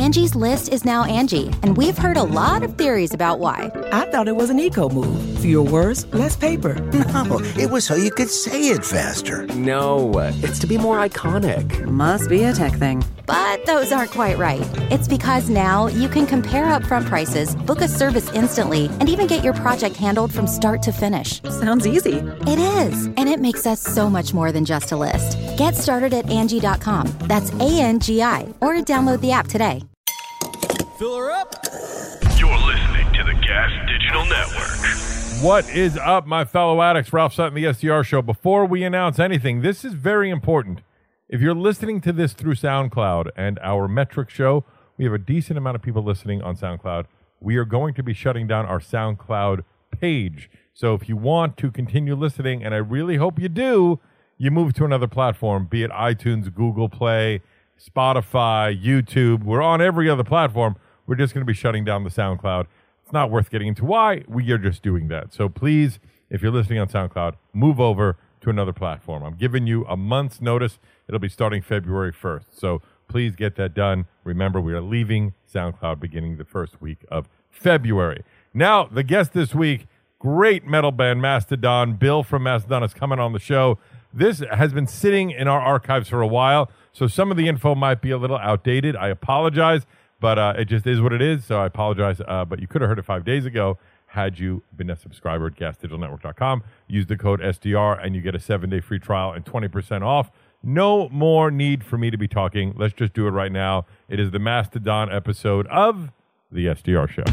Angie's List is now Angie, and we've heard a lot of theories about why. I thought it was an eco move. Fewer words, less paper. No, it was so you could say it faster. No, it's to be more iconic. Must be a tech thing. But those aren't quite right. It's because now you can compare upfront prices, book a service instantly, and even get your project handled from start to finish. Sounds easy. It is, and it makes us so much more than just a list. Get started at Angie.com. That's ANGI, or download the app today. Fill her up. You're listening to the Gas Digital Network. What is up, my fellow addicts? Ralph Sutton, the SDR Show. Before we announce anything, this is very important. If you're listening to this through SoundCloud and our metric show, we have a decent amount of people listening on SoundCloud. We are going to be shutting down our SoundCloud page. So if you want to continue listening, and I really hope you do, you move to another platform, be it iTunes, Google Play, Spotify, YouTube. We're on every other platform. We're just going to be shutting down the SoundCloud. It's not worth getting into why. We are just doing that. So please, if you're listening on SoundCloud, move over to another platform. I'm giving you a month's notice. It'll be starting February 1st. So please get that done. Remember, we are leaving SoundCloud beginning the first week of February. Now, the guest this week, great metal band Mastodon. Bill from Mastodon is coming on the show. This has been sitting in our archives for a while, so some of the info might be a little outdated. I apologize, but it just is what it is, so I apologize. But you could have heard it 5 days ago had you been a subscriber at gasdigitalnetwork.com. Use the code SDR, and you get a 7-day free trial and 20% off. No more need for me to be talking. Let's just do it right now. It is the Mastodon episode of the SDR Show.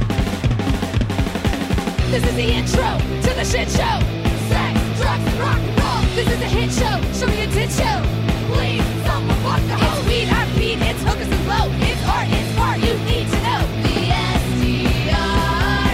This is the intro to the shit show. Sex, drugs, and rock and roll. This is a hit show. Show me a tit show. Please, someone fuck the hoe. It's weed, I beat, it's hookers and blow. It's art, it's smart, you need to know. The SDR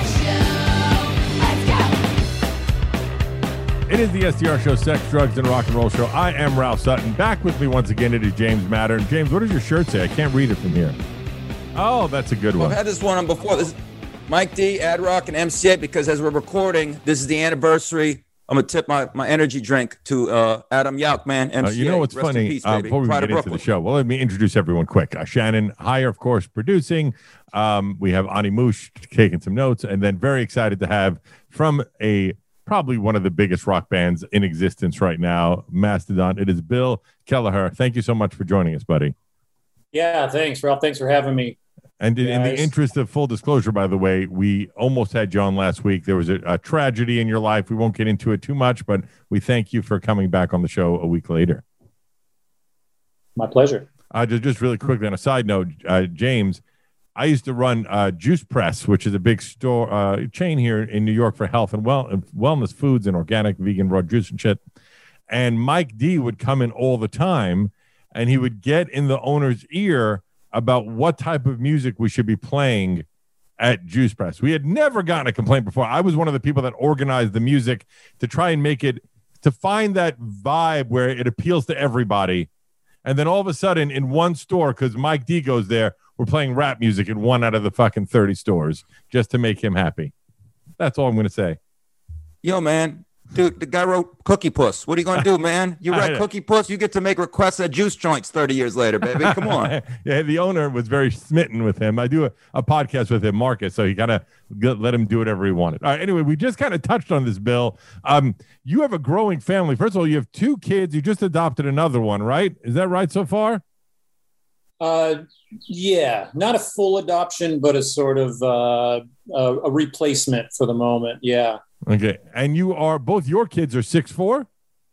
Show. Let's go. It is the SDR Show, Sex, Drugs, and Rock and Roll Show. I am Ralph Sutton. Back with me once again, it is James Matter. James, what does your shirt say? I can't read it from here. Oh, that's a good one. I've had this one on before. This is Mike D, Ad Rock, and MC8, because as we're recording, this is the anniversary. I'm going to tip my energy drink to Adam Yauch, man. MC8. You know what's Rest funny? in peace, Before we get into the show, well, let me introduce everyone quick. Shannon Heyer, of course, producing. We have Ani Moosh taking some notes, and then very excited to have from probably one of the biggest rock bands in existence right now, Mastodon. It is Bill Kelleher. Thank you so much for joining us, buddy. Yeah, thanks, Ralph. Thanks for having me. And in the interest of full disclosure, by the way, we almost had you on last week. There was a tragedy in your life. We won't get into it too much, but we thank you for coming back on the show a week later. My pleasure. Just really quickly, on a side note, James, I used to run Juice Press, which is a big store chain here in New York for health and wellness foods and organic vegan raw juice and shit. And Mike D would come in all the time, and he would get in the owner's ear about what type of music we should be playing at Juice Press. We had never gotten a complaint before. I was one of the people that organized the music to try and make it, to find that vibe where it appeals to everybody. And then all of a sudden in one store, because Mike D goes there, we're playing rap music in one out of the fucking 30 stores just to make him happy. That's all I'm going to say. Yo, man. Dude, the guy wrote Cookie Puss. What are you going to do, man? You write Cookie Puss, you get to make requests at juice joints 30 years later, baby. Come on. Yeah, the owner was very smitten with him. I do a podcast with him, Marcus, so he kind of let him do whatever he wanted. All right, anyway, we just kind of touched on this, Bill. You have a growing family. First of all, you have 2 kids. You just adopted another one, right? Is that right so far? Yeah, not a full adoption, but a sort of a replacement for the moment. Yeah. Okay, and you are both your kids are 6'4"?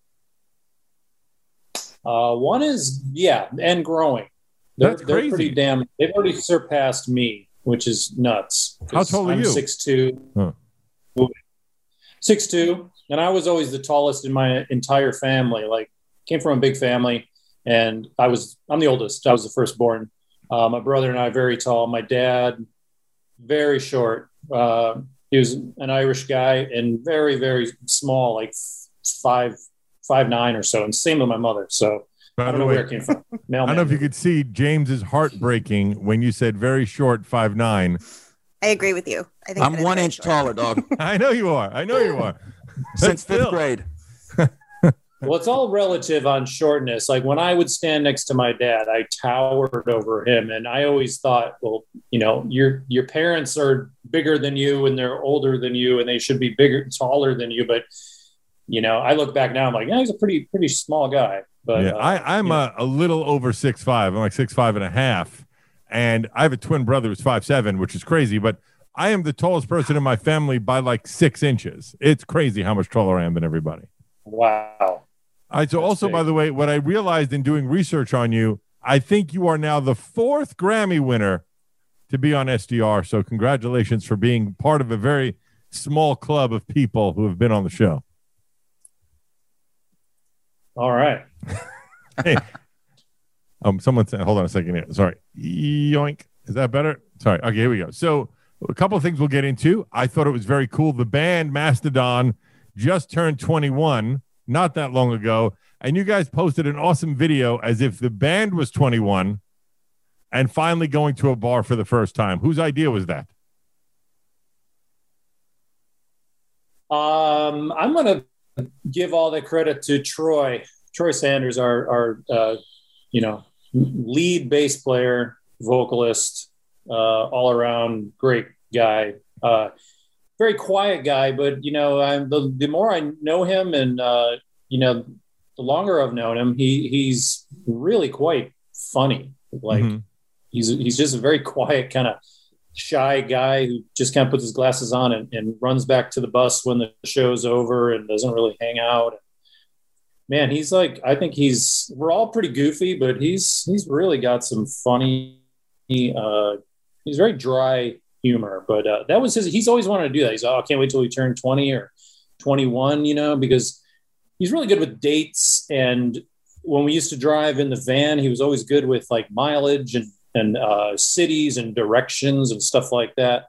One is and growing. They're pretty damn. They've already surpassed me, which is nuts. How tall are you? 6'2". Huh. 6'2", and I was always the tallest in my entire family. Like, came from a big family, and I'm the oldest. I was the firstborn. My brother and I very tall. My dad very short. He was an Irish guy and very, very small, like 5'9" or so. And same with my mother. So I don't know where it came from. I don't know if you could see James's heart breaking when you said very short 5'9". I agree with you. I think I'm 1 inch taller, dog. I know you are. Since 5th grade. Well, it's all relative on shortness. Like when I would stand next to my dad, I towered over him. And I always thought, well, you know, your parents are bigger than you and they're older than you and they should be bigger, taller than you. But, you know, I look back now, I'm like, yeah, he's a pretty small guy. But yeah, I'm a little over 6'5". I'm like 6'5.5". And I have a twin brother who's 5'7", which is crazy. But I am the tallest person in my family by like 6 inches. It's crazy how much taller I am than everybody. Wow. All right, so That's also, big. by the way, what I realized in doing research on you, I think you are now the 4th Grammy winner to be on SDR. So congratulations for being part of a very small club of people who have been on the show. All right. Hey, someone said, hold on a second here. Sorry. Yoink. Is that better? Sorry. Okay, here we go. So a couple of things we'll get into. I thought it was very cool. The band Mastodon just turned 21 not that long ago, and you guys posted an awesome video as if the band was 21 and finally going to a bar for the first time. Whose idea was that? I'm going to give all the credit to Troy Sanders, our lead bass player, vocalist, all around great guy. Very quiet guy, but the more I know him, and the longer I've known him, he's really quite funny. Like he's just a very quiet, kind of shy guy who just kind of puts his glasses on and runs back to the bus when the show's over and doesn't really hang out. Man, he's like, I think we're all pretty goofy, but he's really got some funny. He's very dry humor, but that was he's always wanted to do that. He's I can't wait till we turn 20 or 21, because he's really good with dates. And when we used to drive in the van, he was always good with like mileage and cities and directions and stuff like that.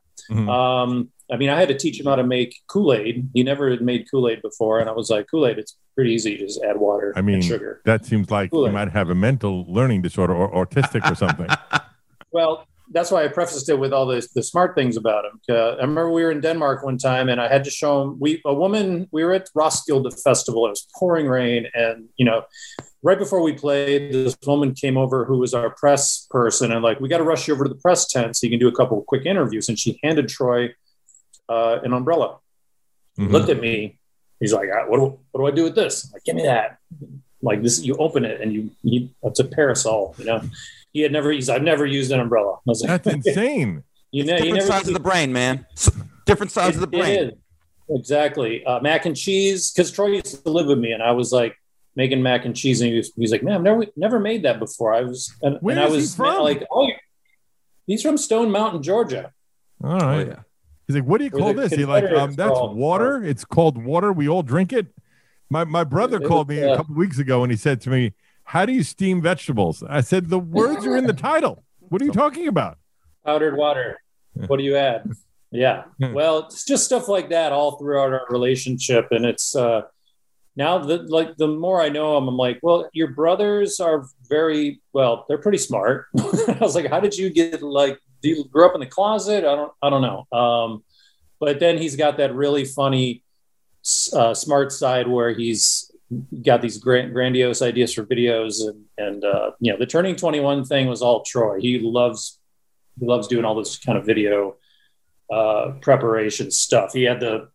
I mean, I had to teach him how to make Kool-Aid. He never had made Kool-Aid before. And I was like, Kool-Aid, it's pretty easy. You just add water and sugar. That seems like Kool-Aid. You might have a mental learning disorder or autistic or something. Well, that's why I prefaced it with all the smart things about him. I remember we were in Denmark one time and I had to show him, we were at Roskilde Festival. It was pouring rain. And, right before we played, this woman came over who was our press person and like, we got to rush you over to the press tent so you can do a couple of quick interviews. And she handed Troy an umbrella. He looked at me. He's like, what do I do with this? I'm like, give me that. Like this, you open it and it's a parasol, I've never used an umbrella. I was like, that's insane. Different sides of the brain, man. Different sides of the brain. It is. Exactly. Mac and cheese, because Troy used to live with me and I was like making mac and cheese and he's like, man, I've never made that before. Where is he from? Like, he's from Stone Mountain, Georgia. All right. Oh, yeah. He's like, what do you call this? He's like, that's water. It's called water. We all drink it. My brother called me a couple weeks ago and he said to me, how do you steam vegetables? I said, the words are in the title. What are you talking about? Powdered water. What do you add? Yeah. Well, it's just stuff like that all throughout our relationship. And it's now that the more I know him, I'm like, well, your brothers are they're pretty smart. I was like, how did you get do you grow up in the closet? I don't know. But then he's got that really funny, smart side where he's got these grandiose ideas for videos and the turning 21 thing was all Troy. He loves doing all this kind of video preparation stuff. He had the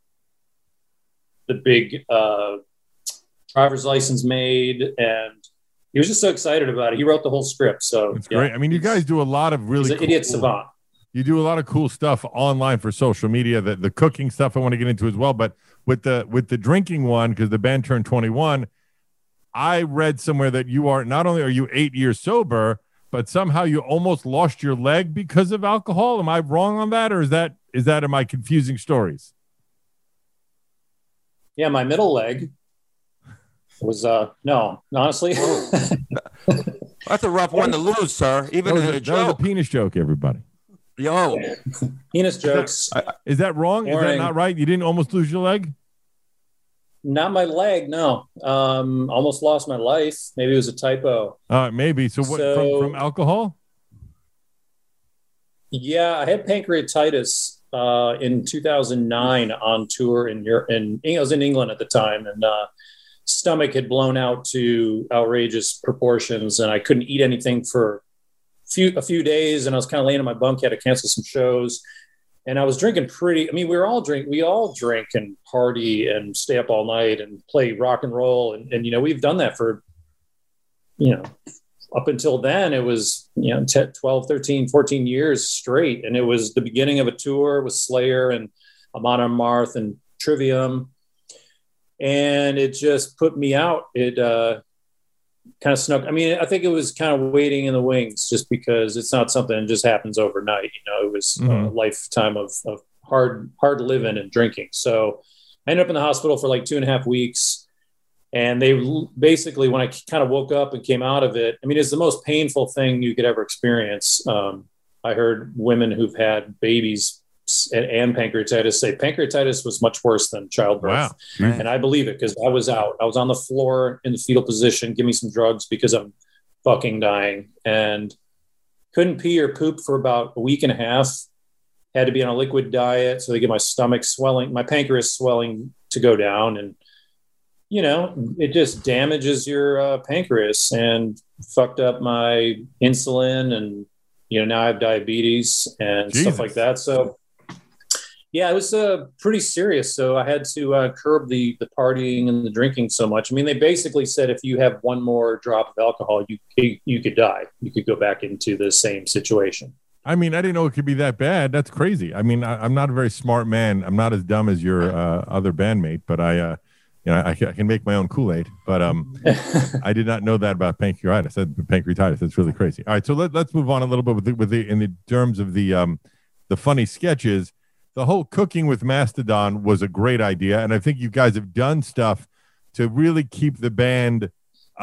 big driver's license made and he was just so excited about it. He wrote the whole script. So it's great. I mean, you guys do a lot of really cool, idiot savant. You do a lot of cool stuff online for social media, the cooking stuff I want to get into as well. But with the drinking one, because the band turned 21, I read somewhere that not only are you 8 years sober, but somehow you almost lost your leg because of alcohol. Am I wrong on that? Or am I confusing stories? Yeah, my middle leg was no, honestly. That's a rough one to lose, sir. Even as a joke. That was a penis joke, everybody. Yo, penis jokes. Is that wrong? Is that not right? You didn't almost lose your leg? Not my leg, no. Almost lost my life. Maybe it was a typo. Maybe. So what? From alcohol? Yeah, I had pancreatitis in 2009 on tour in Europe. I was in England at the time, and stomach had blown out to outrageous proportions, and I couldn't eat anything for a few days. And I was kind of laying in my bunk, had to cancel some shows. And I was drinking we all drink and party and stay up all night and play rock and roll. And we've done that for, up until then. It was, 10, 12, 13, 14 years straight. And it was the beginning of a tour with Slayer and Amon Amarth and Trivium. And it just put me out. It kind of snuck. I think it was kind of waiting in the wings, just because it's not something that just happens overnight. It was a lifetime of hard living and drinking. So I ended up in the hospital for like 2.5 weeks. And they basically, when I kind of woke up and came out of it, it's the most painful thing you could ever experience. I heard women who've had babies and pancreatitis say pancreatitis was much worse than childbirth. Wow. And I believe it, because I was out. I was on the floor in the fetal position. Give me some drugs because I'm fucking dying, and couldn't pee or poop for about a week and a half. Had to be on a liquid diet so they get my stomach swelling, my pancreas swelling to go down. And, it just damages your pancreas, and fucked up my insulin. And, now I have diabetes and stuff like that. So, yeah, it was pretty serious. So I had to curb the partying and the drinking so much. They basically said if you have one more drop of alcohol, you could die. You could go back into the same situation. I didn't know it could be that bad. That's crazy. I'm not a very smart man. I'm not as dumb as your other bandmate, but I can make my own Kool-Aid. But I did not know that about pancreatitis. That's really crazy. All right, so let's move on a little bit in the terms of the funny sketches. The whole Cooking with Mastodon was a great idea, and I think you guys have done stuff to really keep the band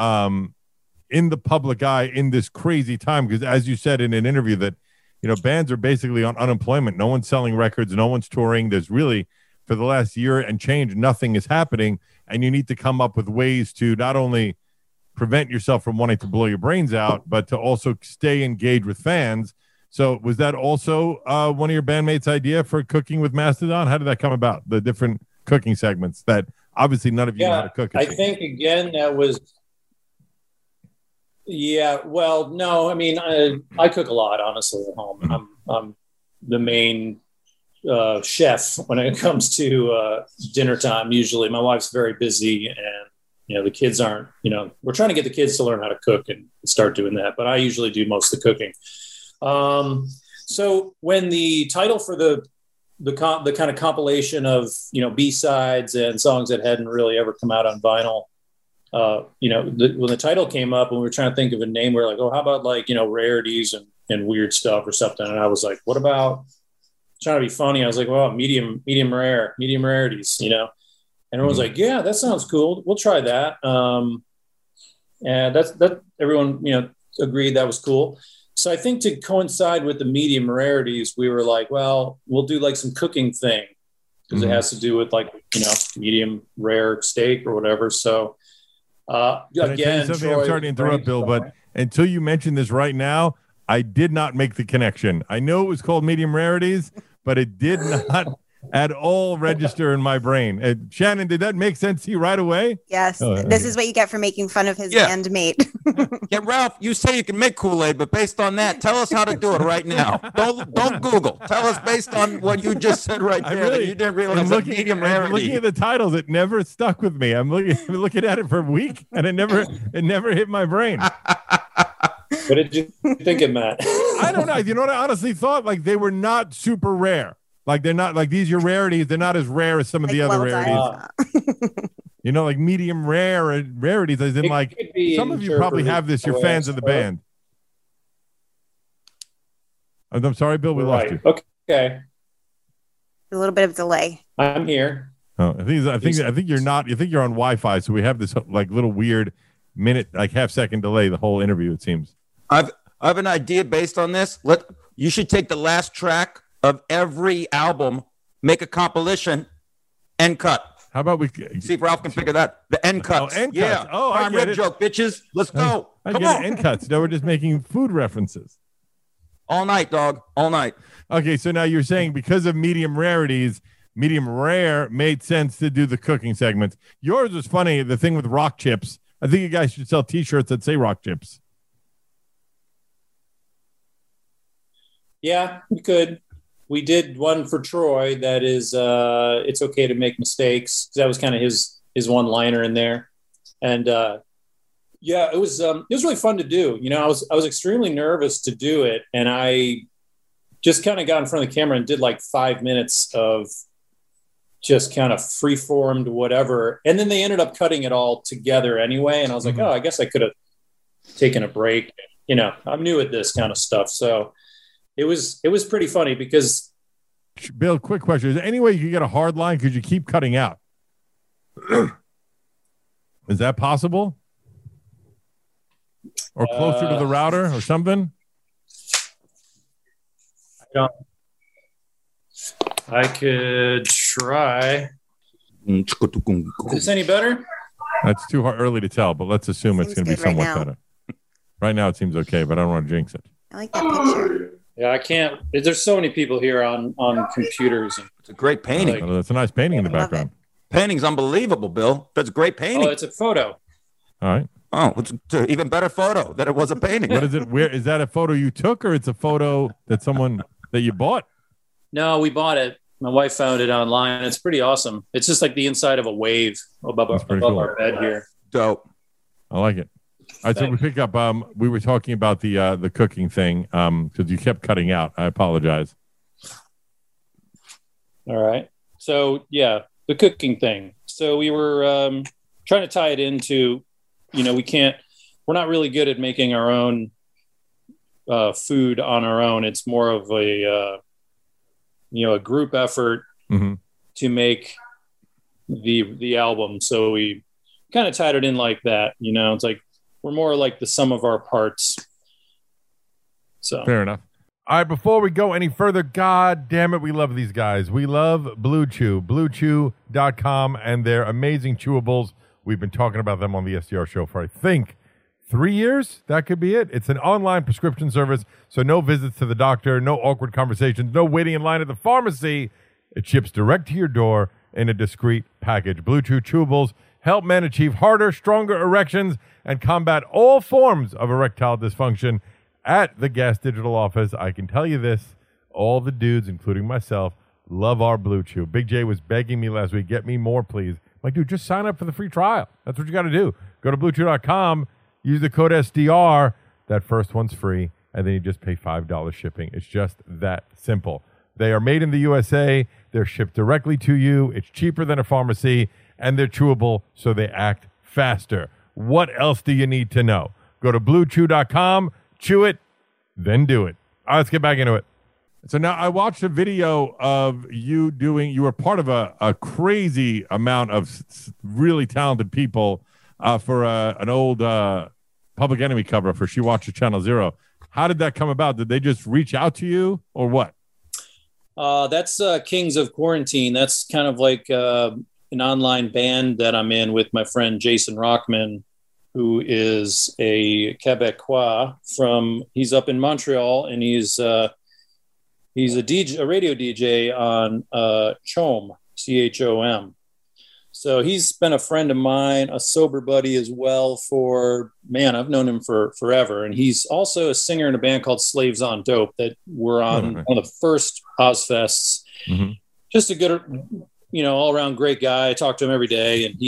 in the public eye in this crazy time. Because as you said in an interview that, bands are basically on unemployment. No one's selling records. No one's touring. There's really, for the last year and change, nothing is happening, and you need to come up with ways to not only prevent yourself from wanting to blow your brains out, but to also stay engaged with fans. So was that also one of your bandmates' idea for Cooking with Mastodon? How did that come about? The different cooking segments that obviously none of you know how to cook. I think, again, that was, well, no, I cook a lot, honestly, at home. Mm-hmm. I'm the main chef when it comes to dinner time. Usually my wife's very busy, and, the kids aren't, we're trying to get the kids to learn how to cook and start doing that. But I usually do most of the cooking. So when the title for the kind of compilation of, B-sides and songs that hadn't really ever come out on vinyl, when the title came up and we were trying to think of a name, we were like, oh, how about rarities and weird stuff or something. And I was like, what about, trying to be funny, I was like, well, medium rarities, and everyone's like, yeah, that sounds cool. We'll try that. And that everyone, agreed that was cool. So I think to coincide with the medium rarities, we were like, well, we'll do some cooking thing, because it has to do with medium rare steak or whatever. So again, I'm sorry to interrupt, Bill, but until you mention this right now, I did not make the connection. I know it was called medium rarities, but it did not at all register in my brain. Shannon, did that make sense to you right away? Yes. This is what you get for making fun of his bandmate. Yeah, Ralph, you say you can make Kool-Aid, but based on that, tell us how to do it right now. Don't Google. Tell us based on what you just said right there. That you didn't realize that medium rarity. I'm looking at the titles. It never stuck with me. I'm looking at it for a week, and it never hit my brain. What did you think of, Matt? I don't know. You know what? I honestly thought they were not super rare. They're not these your rarities. They're not as rare as some of the other rarities. Medium rare rarities. As in some of you probably have this. You're fans of the band. I'm sorry, Bill. We lost you. Okay. A little bit of delay. I'm here. Oh, I think you're not. You think you're on Wi-Fi, so we have this little weird minute, half-second delay. The whole interview, it seems. I have an idea based on this. You should take the last track of every album, make a compilation, end cut. How about we see if Ralph can figure that? The end cuts. End cuts. Yeah. Oh, prime rib joke, bitches. Let's go. Come on. End cuts. No, we're just making food references. All night, dog. All night. Okay, so now you're saying because of medium rarities, medium rare made sense to do the cooking segments. Yours was funny, the thing with rock chips. I think you guys should sell T-shirts that say rock chips. Yeah, we could. We did one for Troy that is it's okay to make mistakes. That was kind of his one-liner in there. And yeah, it was really fun to do. You know, I was extremely nervous to do it, and I just kind of got in front of the camera and did like 5 minutes of just kind of free-formed whatever. And then they ended up cutting it all together anyway. And I was like, oh, I guess I could have taken a break. You know, I'm new at this kind of stuff. So it was pretty funny because. Bill, quick question. Is there any way you could get a hard line? Because you keep cutting out. Is that possible? Or closer to the router or something? I could try. Is this any better? That's too early to tell, but let's assume it's going to be somewhat better. Right now it seems okay, but I don't want to jinx it. I like that picture. Yeah, I can't. There's so many people here on computers. It's a great painting. That's a nice painting in the background. Painting's unbelievable, Bill. That's a great painting. Oh, it's a photo. All right. Oh, it's an even better photo than it was a painting. What is it? Where is that? A photo you took, or it's a photo that you bought? No, we bought it. My wife found it online. It's pretty awesome. It's just like the inside of a wave above our bed here. Dope. I like it. All right, so we pick up. We were talking about the cooking thing because you kept cutting out. I apologize. All right. So yeah, the cooking thing. So we were trying to tie it into, you know, we're not really good at making our own food on our own. It's more of a group effort to make the album. So we kind of tied it in like that. You know, it's like we're more like the sum of our parts. So fair enough. All right, before we go any further, God damn it, we love these guys. We love Blue Chew, BlueChew.com, and their amazing chewables. We've been talking about them on the SDR show for, I think, 3 years. That could be it. It's an online prescription service, so no visits to the doctor, no awkward conversations, no waiting in line at the pharmacy. It ships direct to your door in a discreet package. Blue Chew chewables help men achieve harder, stronger erections and combat all forms of erectile dysfunction. At the Gas Digital office, I can tell you this, all the dudes, including myself, love our Blue Chew. Big J was begging me last week, get me more, please. I'm like, dude, just sign up for the free trial. That's what you got to do. Go to BlueChew.com, use the code SDR. That first one's free, and then you just pay $5 shipping. It's just that simple. They are made in the USA. They're shipped directly to you. It's cheaper than a pharmacy, and they're chewable, so they act faster. What else do you need to know? Go to BlueChew.com, chew it, then do it. All right, let's get back into it. So now I watched a video of you were part of a crazy amount of really talented people for an old Public Enemy cover for She Watches Channel Zero. How did that come about? Did they just reach out to you or what? That's Kings of Quarantine. That's kind of like an online band that I'm in with my friend Jason Rockman, who is a Quebecois he's up in Montreal, and he's a DJ, a radio DJ on CHOM, CHOM. So he's been a friend of mine, a sober buddy as well I've known him for forever. And he's also a singer in a band called Slaves on Dope that were on one of the first Ozfests. Mm-hmm. Just a good, all around great guy. I talk to him every day, and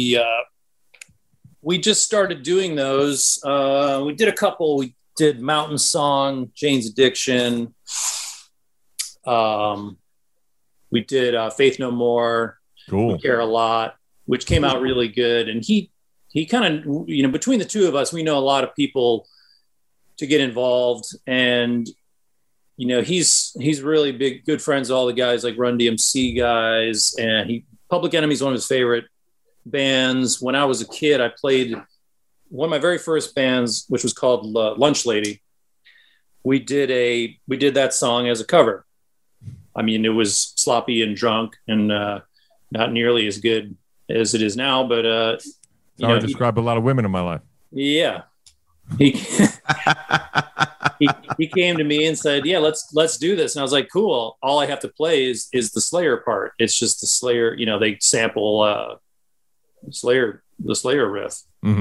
we just started doing those. We did a couple. We did Mountain Song, Jane's Addiction. We did Faith No More. Cool. We Care a Lot, which came out really good. And he kind of, between the two of us, we know a lot of people to get involved. And, he's really good friends with all the guys like Run DMC guys. And Public Enemy is one of his favorite bands. When I was a kid, I played one of my very first bands, which was called Lunch Lady. We did that song as a cover. I mean, it was sloppy and drunk and not nearly as good as it is now, but I describe a lot of women in my life. Yeah. he came to me and said, "Yeah, let's do this." And I was like, "Cool. All I have to play is the Slayer part. It's just the Slayer. You know, they sample the Slayer riff,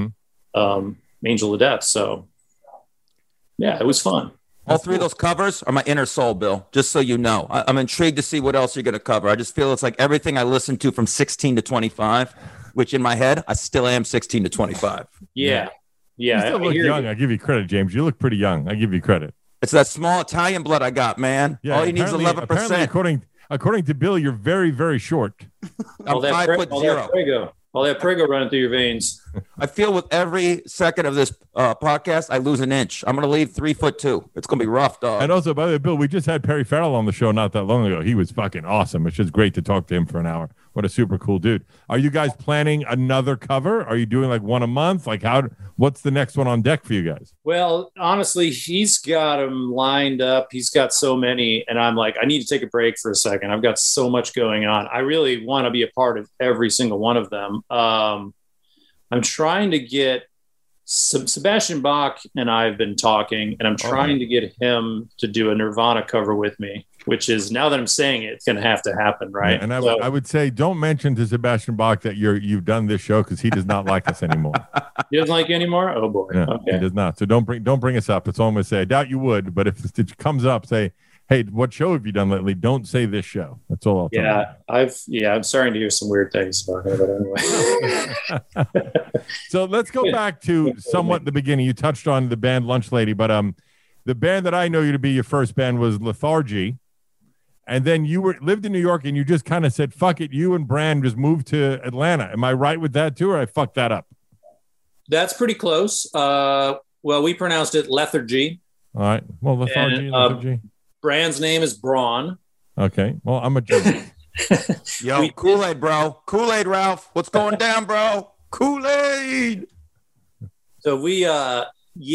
Angel of Death." So yeah, it was fun. All three of those covers are my inner soul, Bill, just so you know. I'm intrigued to see what else you're going to cover. I just feel it's like everything I listened to from 16 to 25, which in my head, I still am 16 to 25. Yeah. You still look young. I give you credit, James. You look pretty young. I give you credit. It's that small Italian blood I got, man. Yeah, all you need is 11%. Apparently, according to Bill, you're very, very short. I'm 5'0". All that Prego running through your veins. I feel with every second of this podcast, I lose an inch. I'm going to leave 3'2". It's going to be rough, dog. And also, by the way, Bill, we just had Perry Farrell on the show not that long ago. He was fucking awesome. It's just great to talk to him for an hour. What a super cool dude. Are you guys planning another cover? Are you doing like one a month? Like what's the next one on deck for you guys? Well, honestly, he's got them lined up. He's got so many. And I'm like, I need to take a break for a second. I've got so much going on. I really want to be a part of every single one of them. I'm trying to get Sebastian Bach and I have been talking, and I'm trying to get him to do a Nirvana cover with me, which is, now that I'm saying it, it's going to have to happen, right? Yeah, and I would say don't mention to Sebastian Bach that you've done this show, because he does not like us anymore. He doesn't like you anymore? Oh boy. Yeah, okay. He does not. So don't bring us up. That's all I'm going to say. I doubt you would, but if it comes up, say, hey, what show have you done lately? Don't say this show. That's all I'll tell you. I'm starting to hear some weird things about it, but anyway. So let's go back to somewhat the beginning. You touched on the band Lunch Lady, but the band that I know you to be your first band was Lethargy. And then you lived in New York, and you just kind of said, fuck it, you and Brand just moved to Atlanta. Am I right with that too, or I fucked that up? That's pretty close. Well, we pronounced it Lethargy. All right. Well, Lethargy. Brand's name is Braun. Okay. Well, I'm a jerk. Yo, Kool-Aid, bro. Kool-Aid, Ralph. What's going down, bro? Kool-Aid. So let's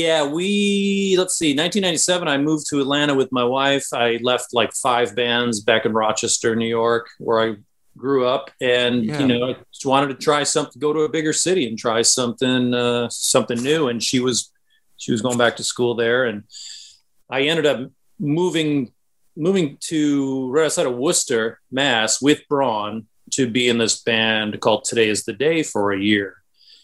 see, 1997, I moved to Atlanta with my wife. I left like 5 bands back in Rochester, New York, where I grew up. And, I just wanted to try something, go to a bigger city and try something new. And she was going back to school there. And I ended up moving to right outside of Worcester, Mass, with Braun to be in this band called Today Is the Day for a year.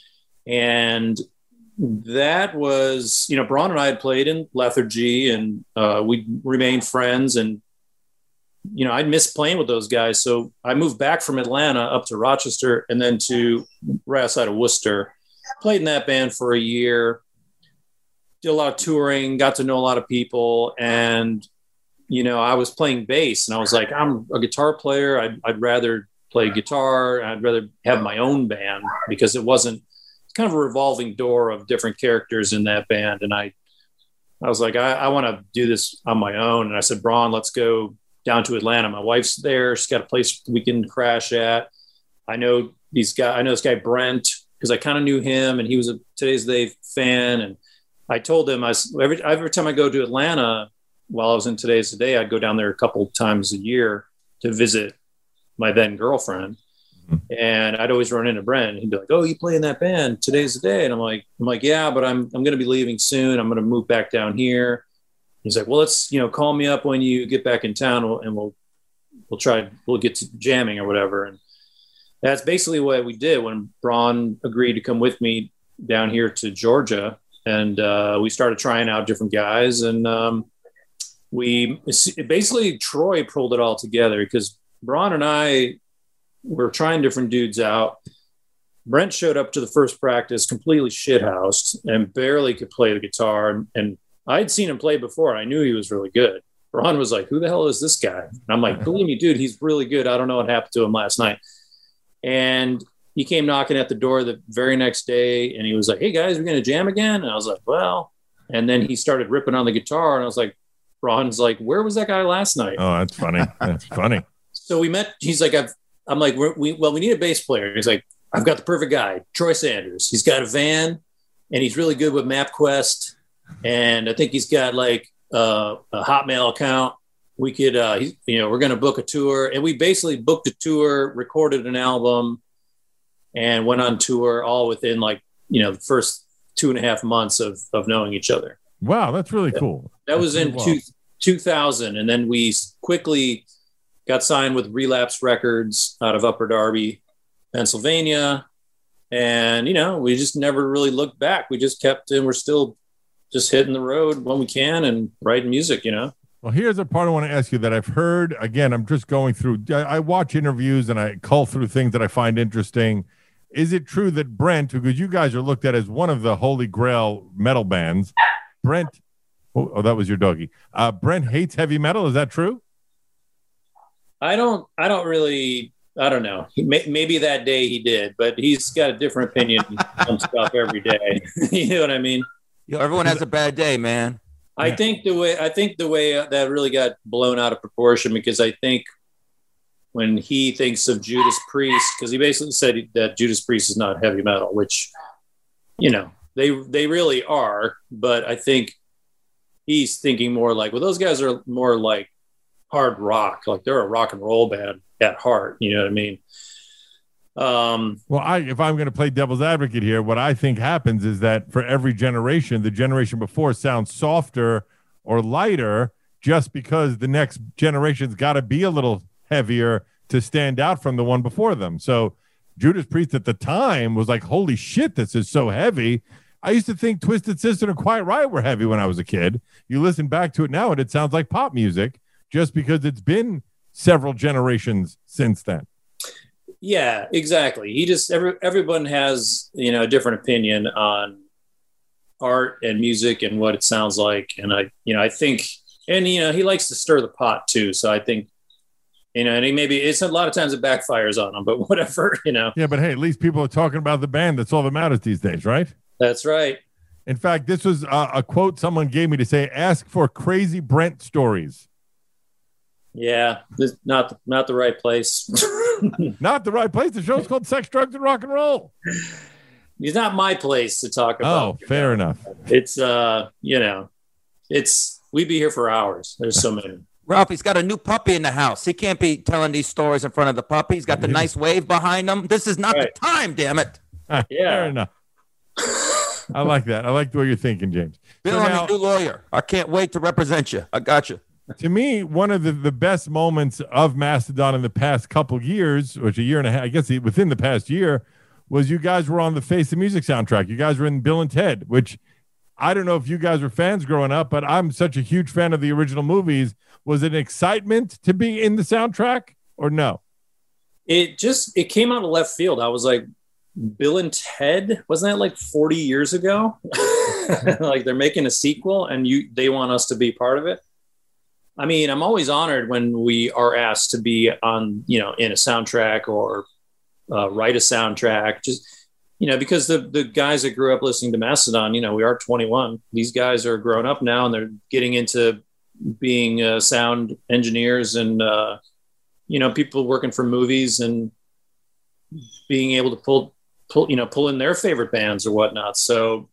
And that was, Braun and I had played in Lethargy, and we remained friends. And, I'd miss playing with those guys. So I moved back from Atlanta up to Rochester, and then to right outside of Worcester. Played in that band for a year. Did a lot of touring, got to know a lot of people. And, I was playing bass, and I was like, I'm a guitar player. I'd rather play guitar. I'd rather have my own band, because it wasn't kind of a revolving door of different characters in that band. And I was like, I want to do this on my own. And I said, Braun, let's go down to Atlanta. My wife's there. She's got a place we can crash at. I know this guy, Brent, because I kind of knew him, and he was a Today's Day fan. And I told him, every time I go to Atlanta, while I was in Today's Day, I'd go down there a couple times a year to visit my then girlfriend. And I'd always run into Brent. He'd be like, "Oh, you play in that band, Today's the Day?" And I'm like, "Yeah, but I'm going to be leaving soon. I'm going to move back down here." He's like, "Well, let's call me up when you get back in town, and we'll get to jamming or whatever." And that's basically what we did when Braun agreed to come with me down here to Georgia, and we started trying out different guys, and Troy pulled it all together, because Braun and I were trying different dudes out. Brent showed up to the first practice completely shithoused and barely could play the guitar. And I'd seen him play before. I knew he was really good. Braun was like, "Who the hell is this guy?" And I'm like, "Believe me, dude, he's really good. I don't know what happened to him last night." And he came knocking at the door the very next day, and he was like, "Hey guys, we're going to jam again?" And I was like, "Well," and then he started ripping on the guitar, and I was like, Braun's like, "Where was that guy last night?" Oh, that's funny. That's funny. So we met. He's like, I'm like, we need a bass player. He's like, "I've got the perfect guy, Troy Sanders. He's got a van, and he's really good with MapQuest. And I think he's got like a Hotmail account. We could, we're going to book a tour." And we basically booked a tour, recorded an album, and went on tour all within the first 2.5 months of knowing each other. Wow, that's really cool. That was in 2000, and then we quickly got signed with Relapse Records out of Upper Darby, Pennsylvania, and we just never really looked back. We just kept, and we're still just hitting the road when we can and writing music. Well, here's a part I want to ask you that I've heard. Again, I'm just going through. I watch interviews and I cull through things that I find interesting. Is it true that Brent, because you guys are looked at as one of the holy grail metal bands, Brent? Oh, that was your doggy. Brent hates heavy metal. Is that true? I don't know. Maybe that day he did, but he's got a different opinion on stuff every day. You know what I mean? Everyone has a bad day, man. I think the way that really got blown out of proportion, because I think when he thinks of Judas Priest, because he basically said that Judas Priest is not heavy metal, which, they really are. But I think he's thinking more like, well, those guys are more like hard rock, like they're a rock and roll band at heart. You know what I mean? If I'm going to play devil's advocate here, what I think happens is that for every generation, the generation before sounds softer or lighter just because the next generation's got to be a little heavier to stand out from the one before them. So Judas Priest at the time was like, holy shit, this is so heavy. I used to think Twisted Sister and Quiet Riot were heavy when I was a kid. You listen back to it now and it sounds like pop music just because it's been several generations since then. Yeah, exactly. Everyone has, a different opinion on art and music and what it sounds like. And I think, and, he likes to stir the pot too. So I think, and maybe it's a lot of times it backfires on him, but whatever, Yeah, but hey, at least people are talking about the band. That's all that matters these days, right? That's right. In fact, this was a quote someone gave me to say, ask for crazy Brent stories. Yeah, this not the right place. Not the right place. The show's called Sex, Drugs, and Rock and Roll. It's not my place to talk about. Oh, fair enough. It's we'd be here for hours. There's so many. Ralph, he's got a new puppy in the house. He can't be telling these stories in front of the puppy. He's got the nice wave behind him. This is not the time, damn it. Yeah. Fair enough. I like that. I like the way you're thinking, James. Bill, I'm your new lawyer. I can't wait to represent you. I got you. To me, one of the best moments of Mastodon in the past couple of years, which a year and a half, I guess within the past year, was you guys were on the Face the Music soundtrack. You guys were in Bill and Ted, which I don't know if you guys were fans growing up, but I'm such a huge fan of the original movies. Was it an excitement to be in the soundtrack or no? It came out of left field. I was like, Bill and Ted, wasn't that like 40 years ago? Like they're making a sequel and they want us to be part of it. I mean, I'm always honored when we are asked to be on, in a soundtrack or write a soundtrack, just, because the guys that grew up listening to Mastodon, we are 21. These guys are grown up now and they're getting into being sound engineers and, people working for movies and being able to pull in their favorite bands or whatnot. So,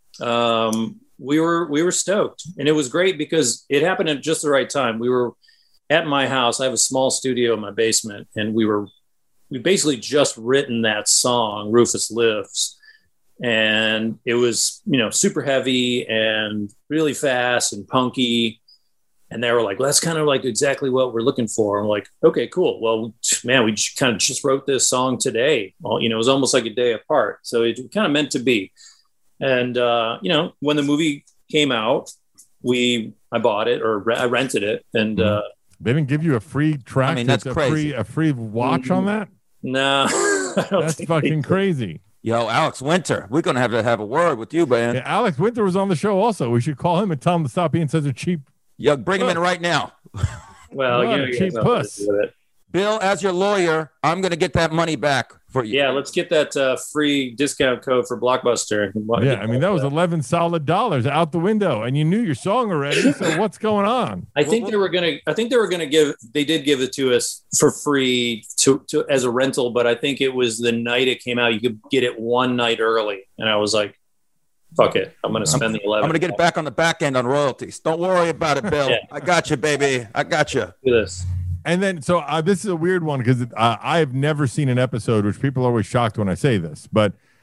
we were stoked, and it was great because it happened at just the right time. We were at my house. I have a small studio in my basement, and we basically just written that song, Rufus Lives. And it was, super heavy and really fast and punky. And they were like, well, that's kind of like exactly what we're looking for. I'm like, okay, cool. Well, man, we kind of just wrote this song today. Well, it was almost like a day apart. So it kind of meant to be. And, when the movie came out, I bought it or I rented it. And they didn't give you a free track. I mean, that's crazy. A free watch on that? No. That's fucking crazy. Yo, Alex Winter, we're going to have a word with you, man. Yeah, Alex Winter was on the show also. We should call him and tell him to stop being such a cheap. Yo, bring him in right now. Well, cheap puss. Bill, as your lawyer, I'm going to get that money back for you. Yeah, let's get that free discount code for Blockbuster. Yeah, I mean, that was $11 solid out the window, and you knew your song already. So what's going on? I think they were gonna give. They did give it to us for free to as a rental, but I think it was the night it came out. You could get it one night early, and I was like, "Fuck it, I'm going to spend the $11." I'm going to get back on the back end on royalties. Don't worry about it, Bill. Yeah. I got you, baby. I got you. Do this. And then, so this is a weird one because I have never seen an episode, which people are always shocked when I say this, but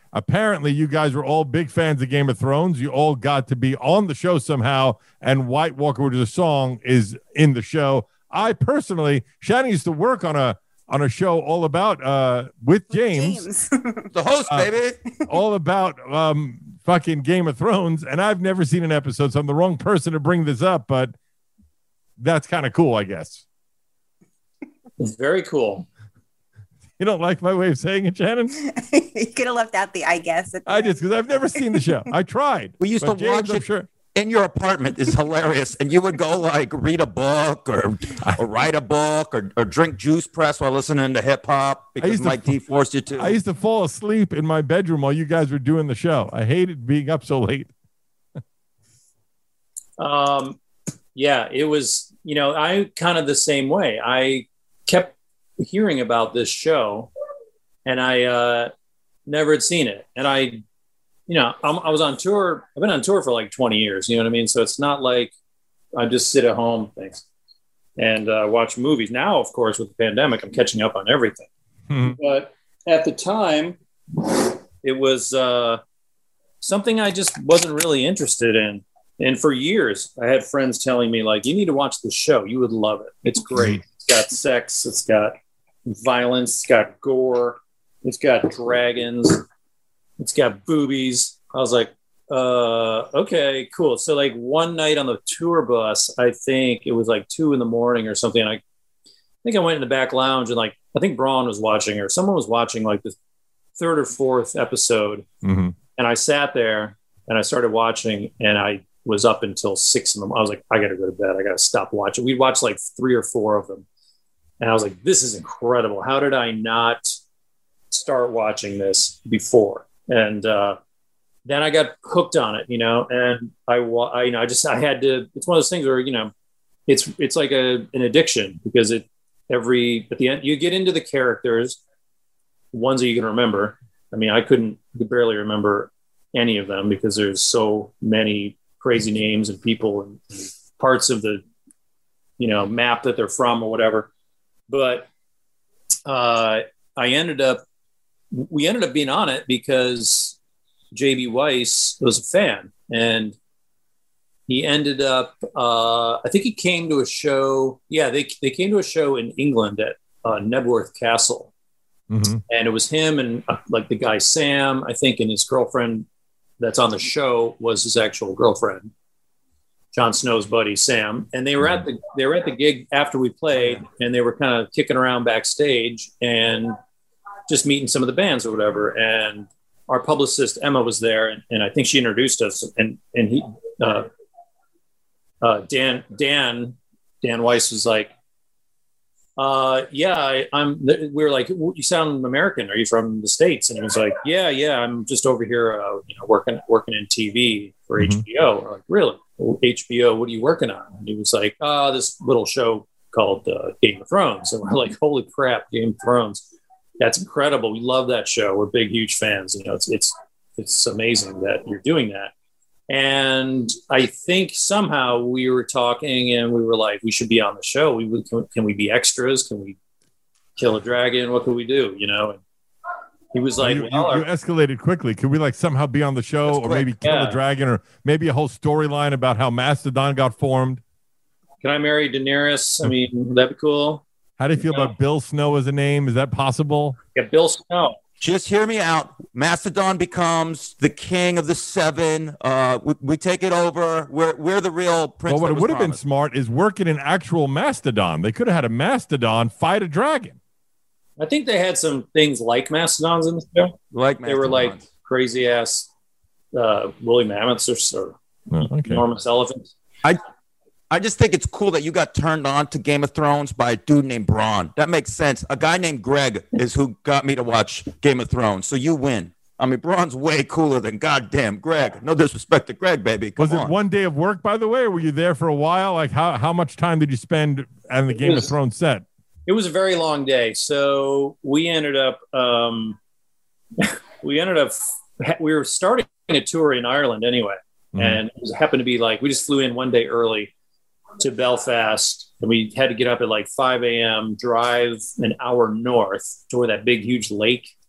apparently you guys were all big fans of Game of Thrones. You all got to be on the show somehow, and White Walker, which is a song, is in the show. I personally, Shannon used to work on a show all about with James. The host, baby. All about fucking Game of Thrones, and I've never seen an episode, so I'm the wrong person to bring this up, but that's kind of cool, I guess. It's very cool. You don't like my way of saying it, Shannon? You could have left out the I guess. I just, because I've never seen the show. I tried. We used to watch it in your apartment. Is hilarious. And you would go like read a book or write a book or drink juice press while listening to hip hop because Mike D forced you to. I used to fall asleep in my bedroom while you guys were doing the show. I hated being up so late. Yeah, it was, I kind of the same way. I kept hearing about this show and I never had seen it. And I was on tour. I've been on tour for like 20 years, you know what I mean? So it's not like I just sit at home and watch movies. Now, of course, with the pandemic, I'm catching up on everything. But at the time, it was something I just wasn't really interested in. And for years, I had friends telling me, like, you need to watch this show. You would love it. It's great. It's got sex. It's got violence. It's got gore. It's got dragons. It's got boobies. I was like, okay, cool. So like one night on the tour bus, I think it was like 2 a.m. or something. I think I went in the back lounge and like, I think Braun was watching or someone was watching like the 3rd or 4th episode. And I sat there and I started watching and I was up until 6 a.m. I was like, I got to go to bed. I got to stop watching. We'd watched like 3 or 4 of them. And I was like, this is incredible. How did I not start watching this before? And then I got hooked on it, and I had to, it's one of those things where, it's like an addiction because at the end you get into the characters, ones that you can remember. I mean, I could barely remember any of them because there's so many crazy names and people and parts of the, map that they're from or whatever. But we ended up being on it because JB Weiss was a fan and he ended up, I think he came to a show. Yeah, they came to a show in England at Nebworth Castle. And it was him and like the guy Sam, I think, and his girlfriend that's on the show was his actual girlfriend, Jon Snow's buddy Sam. And they were at the gig after we played, and they were kind of kicking around backstage and just meeting some of the bands or whatever. And our publicist Emma was there, and I think she introduced us. And he Dan Weiss was like, we were like, you sound American. Are you from the States? And he was like, yeah, I'm just over here, working in TV for HBO. We're like, really? Well, HBO, what are you working on? And he was like, this little show called Game of Thrones. And we're like, holy crap, Game of Thrones. That's incredible. We love that show. We're big, huge fans. It's amazing that you're doing that. And I think somehow we were talking and we were like, we should be on the show. Can we be extras? Can we kill a dragon? What can we do? And he was like, you escalated quickly. Could we like somehow be on the show or maybe kill a dragon or maybe a whole storyline about how Mastodon got formed? Can I marry Daenerys? I mean, would that be cool? How do you feel about Bill Snow as a name? Is that possible? Yeah, Bill Snow. Just hear me out. Mastodon becomes the king of the 7. We take it over. We're the real prince. Well, what would have been smart is working an actual Mastodon. They could have had a Mastodon fight a dragon. I think they had some things like Mastodons in the show. They were like crazy ass woolly mammoths or enormous elephants. I just think it's cool that you got turned on to Game of Thrones by a dude named Braun. That makes sense. A guy named Greg is who got me to watch Game of Thrones. So you win. I mean, Braun's way cooler than goddamn Greg. No disrespect to Greg, baby. Was it one day of work, by the way, or were you there for a while? Like, how much time did you spend on the Game of Thrones set? It was a very long day. So we ended up, we were starting a tour in Ireland anyway. And it happened to be like, we just flew in one day early to Belfast, and we had to get up at like 5 a.m., drive an hour north to where that big, huge lake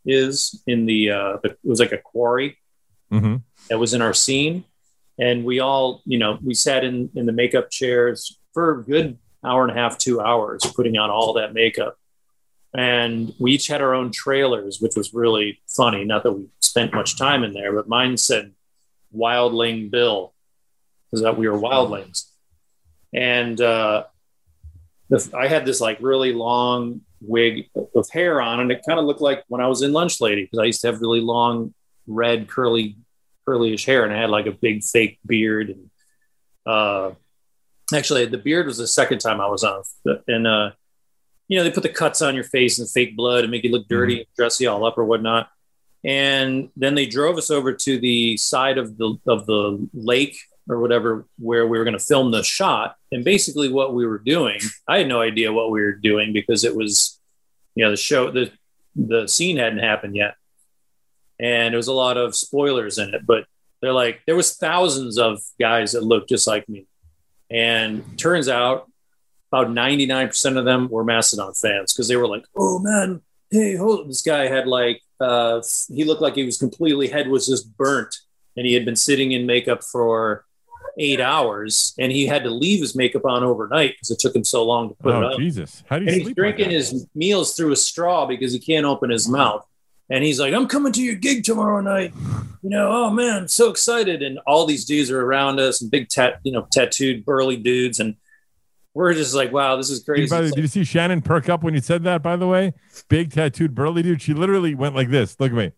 is in it was like a quarry that was in our scene. And we all, we sat in the makeup chairs for a good hour and a half, 2 hours, putting on all that makeup. And we each had our own trailers, which was really funny. Not that we spent much time in there, but mine said Wildling Bill, because that we were wildlings. And I had this like really long wig with hair on, and it kind of looked like when I was in Lunch Lady, because I used to have really long, red, curlyish hair, and I had like a big fake beard. And actually, the beard was the second time I was on. And they put the cuts on your face and fake blood and make you look dirty and dress you all up or whatnot. And then they drove us over to the side of the lake or whatever, where we were going to film the shot. And basically what we were doing, I had no idea what we were doing, because it was, the show, the scene hadn't happened yet. And there was a lot of spoilers in it, but they're like, there was thousands of guys that looked just like me. And turns out about 99% of them were Mastodon fans, because they were like, oh man, hey, this guy had like, he looked like he was head was just burnt, and he had been sitting in makeup for 8 hours, and he had to leave his makeup on overnight because it took him so long to put it up. Oh, Jesus. How do you and sleep he's drinking like his meals through a straw because he can't open his mouth. And he's like, I'm coming to your gig tomorrow night. Oh man, I'm so excited. And all these dudes are around us, and big tattooed burly dudes. And we're just like, wow, this is crazy. Did you see Shannon perk up when you said that, by the way? Big tattooed burly dude. She literally went like this. Look at me.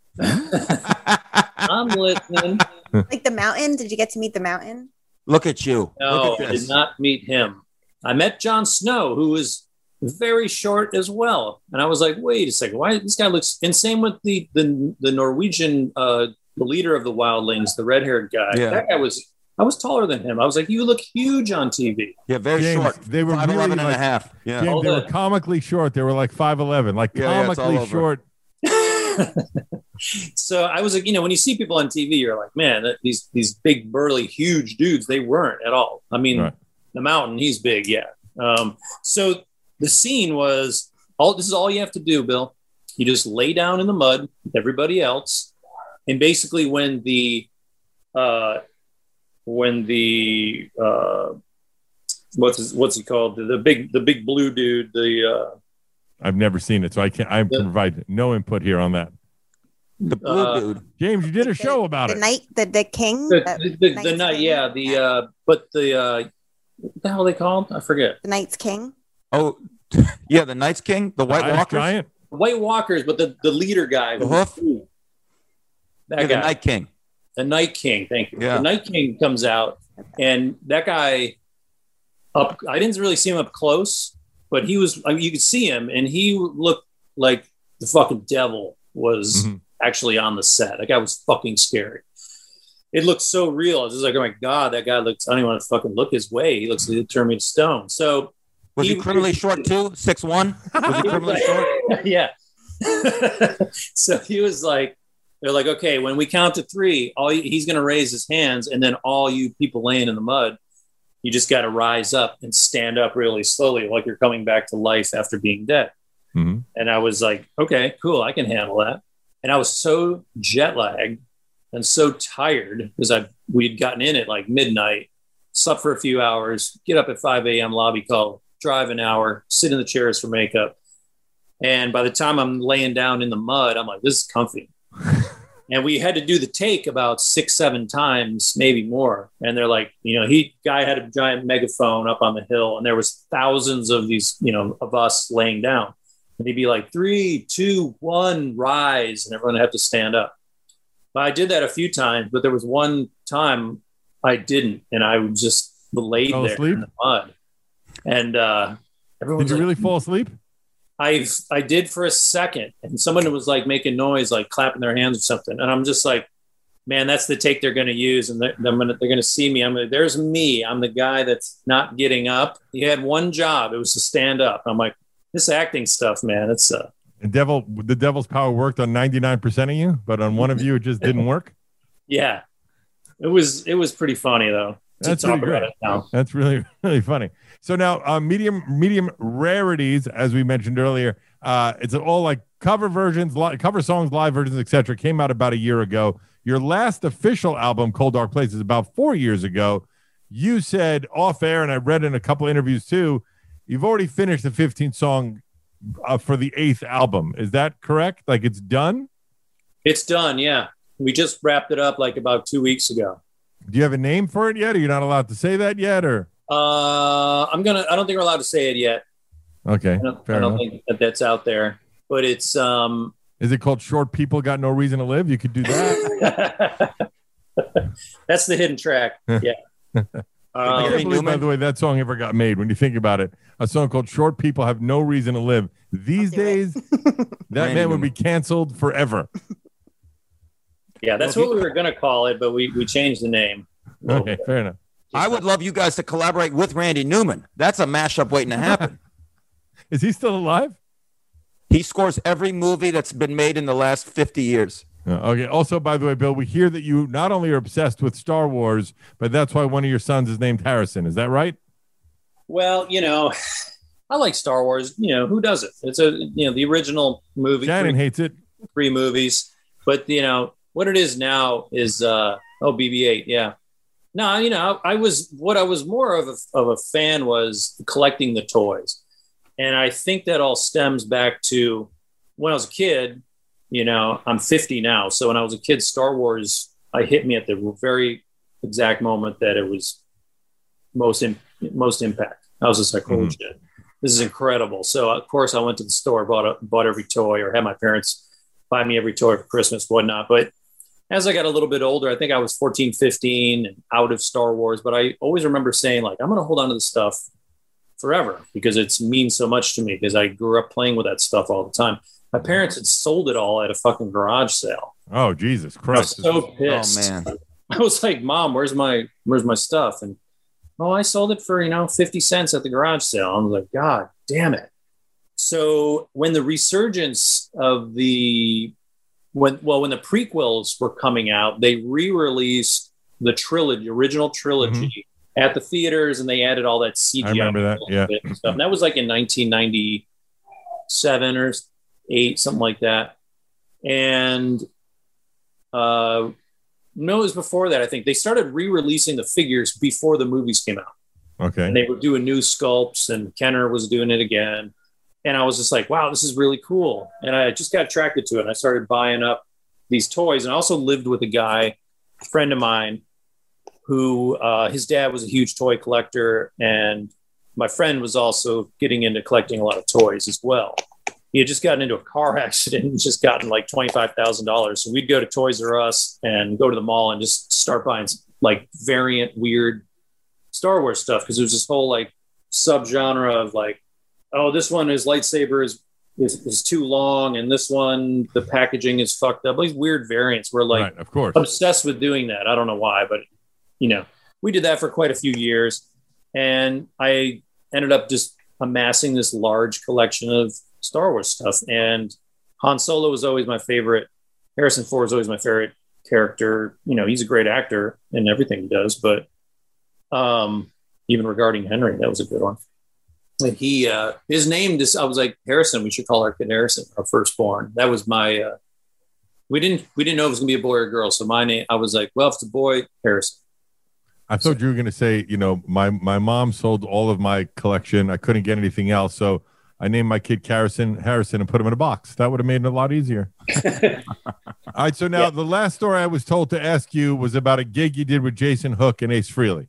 I'm listening. Like the mountain? Did you get to meet the mountain? Look at you. No, I did not meet him. I met Jon Snow, who was very short as well. And I was like, wait a second, why this guy looks insane with the Norwegian the leader of the Wildlings, the red-haired guy. Yeah. That guy I was taller than him. I was like, you look huge on TV. Yeah, very short. They were 5'11" really and a half. Yeah. James, they were comically short. They were like 5'11", like comically short. So I was like, when you see people on TV, you're like, man, these big, burly, huge dudes, they weren't at all. I mean, the mountain, he's big, yeah. So the scene was, this is all you have to do, Bill. You just lay down in the mud with everybody else. And basically when the what's he called? The big blue dude, I've never seen it, so I can provide no input here on that. The blue dude. James, you did a show about it. The king? The night, yeah. What the hell are they called? I forget. The Night's King? Oh, yeah, the Night's King? The White Walkers? Giant? The White Walkers, but the leader guy. The Hoof? That guy. The Night King. The Night King, thank you. Yeah. The Night King comes out, and that guy, I didn't really see him up close, but you could see him, and he looked like the fucking devil was actually on the set. That guy was fucking scary. It looked so real. I was just like, oh my God, that guy looks, I don't even want to fucking look his way. He looks like he turned me to stone. So was he criminally short too? 6'1"? Was he criminally short? Yeah. So he was like, they're like, okay, when we count to 3, he's going to raise his hands, and then all you people laying in the mud, you just got to rise up and stand up really slowly, like you're coming back to life after being dead. Mm-hmm. And I was like, okay, cool, I can handle that. And I was so jet lagged and so tired because we'd gotten in at like midnight, slept for a few hours, get up at 5 a.m. lobby call, drive an hour, sit in the chairs for makeup. And by the time I'm laying down in the mud, I'm like, this is comfy. And we had to do the take about 6-7 times, maybe more. And they're like, guy had a giant megaphone up on the hill, and there was thousands of these, of us laying down. And he'd be like, 3, 2, 1, rise, and everyone had to stand up. But I did that a few times, but there was one time I didn't, and I just laid there asleep? in the mud. And everyone did you really fall asleep? I did for a second, and someone was like making noise, like clapping their hands or something. And I'm just like, man, that's the take they're going to use. And they're going to see me. There's me. I'm the guy that's not getting up. He had one job. It was to stand up. I'm like, this acting stuff, man. It's the devil's power worked on 99% of you, but on one of you, it just didn't work. Yeah. It was pretty funny though. That's talk pretty about great. it now. That's really, really funny. So now, medium rarities, as we mentioned earlier, it's all like cover versions, cover songs, live versions, etc. Came out about a year ago. Your last official album, Cold Dark Place, is about 4 years ago. You said off air, and I read in a couple interviews too, you've already finished the 15th song for the 8th album. Is that correct? Like it's done? It's done, yeah. We just wrapped it up like about 2 weeks ago. Do you have a name for it yet? Are you not allowed to say that yet, or? I don't think we're allowed to say it yet. Okay, I don't think that's out there. But it's Is it called Short People Got No Reason to Live? You could do that. That's the hidden track. Yeah. I can't believe, by the way, that song ever got made. When you think about it, a song called "Short People Have No Reason to Live." These days, that man would be canceled forever. Yeah, that's what we were going to call it, but we changed the name. Okay, fair enough. I would love you guys to collaborate with Randy Newman. That's a mashup waiting to happen. Is he still alive? He scores every movie that's been made in the last 50 years. Okay. Also, by the way, Bill, we hear that you not only are obsessed with Star Wars, but that's why one of your sons is named Harrison. Is that right? Well, I like Star Wars. Who doesn't? It's the original movie. Shannon hates it. 3 movies. But, what it is now is, BB-8. Yeah. No, I was more of a fan was collecting the toys. And I think that all stems back to when I was a kid. I'm 50 now. So when I was a kid, Star Wars, hit me at the very exact moment that it was most impact. I was just like, holy shit, this is incredible. So of course I went to the store, bought every toy, or had my parents buy me every toy for Christmas, whatnot. But as I got a little bit older, I think I was 14, 15 and out of Star Wars. But I always remember saying, like, I'm going to hold on to this stuff forever because it means so much to me because I grew up playing with that stuff all the time. My parents had sold it all at a fucking garage sale. Oh, Jesus Christ. I was so pissed. Oh, man. I was like, Mom, where's my stuff? And, I sold it for, 50 cents at the garage sale. I was like, God damn it. So when the resurgence of when the prequels were coming out, they re-released the original trilogy at the theaters, and they added all that CGI. I remember that, yeah. And stuff. And that was like in 1997 or 8, something like that. And no, it was before that. I think they started re-releasing the figures before the movies came out. Okay. And they were doing new sculpts, and Kenner was doing it again. And I was just like, wow, this is really cool. And I just got attracted to it. And I started buying up these toys. And I also lived with a friend of mine, who his dad was a huge toy collector. And my friend was also getting into collecting a lot of toys as well. He had just gotten into a car accident and just gotten like $25,000. So we'd go to Toys R Us and go to the mall and just start buying like variant weird Star Wars stuff. Because there was this whole like subgenre of like, oh, this one, his lightsaber is too long, and this one, the packaging is fucked up. These weird variants. We're like, right, of course, obsessed with doing that. I don't know why, but we did that for quite a few years, and I ended up just amassing this large collection of Star Wars stuff. And Han Solo was always my favorite. Harrison Ford is always my favorite character. He's a great actor in everything he does, but even regarding Henry, that was a good one. And his name, I was like, Harrison, we should call our kid Harrison, our firstborn. That was my, we didn't know if it was gonna be a boy or a girl. So my name, I was like, well, if it's a boy, Harrison. I thought you were going to say, my mom sold all of my collection. I couldn't get anything else. So I named my kid Harrison and put him in a box. That would have made it a lot easier. All right. So now the last story I was told to ask you was about a gig you did with Jason Hook and Ace Frehley.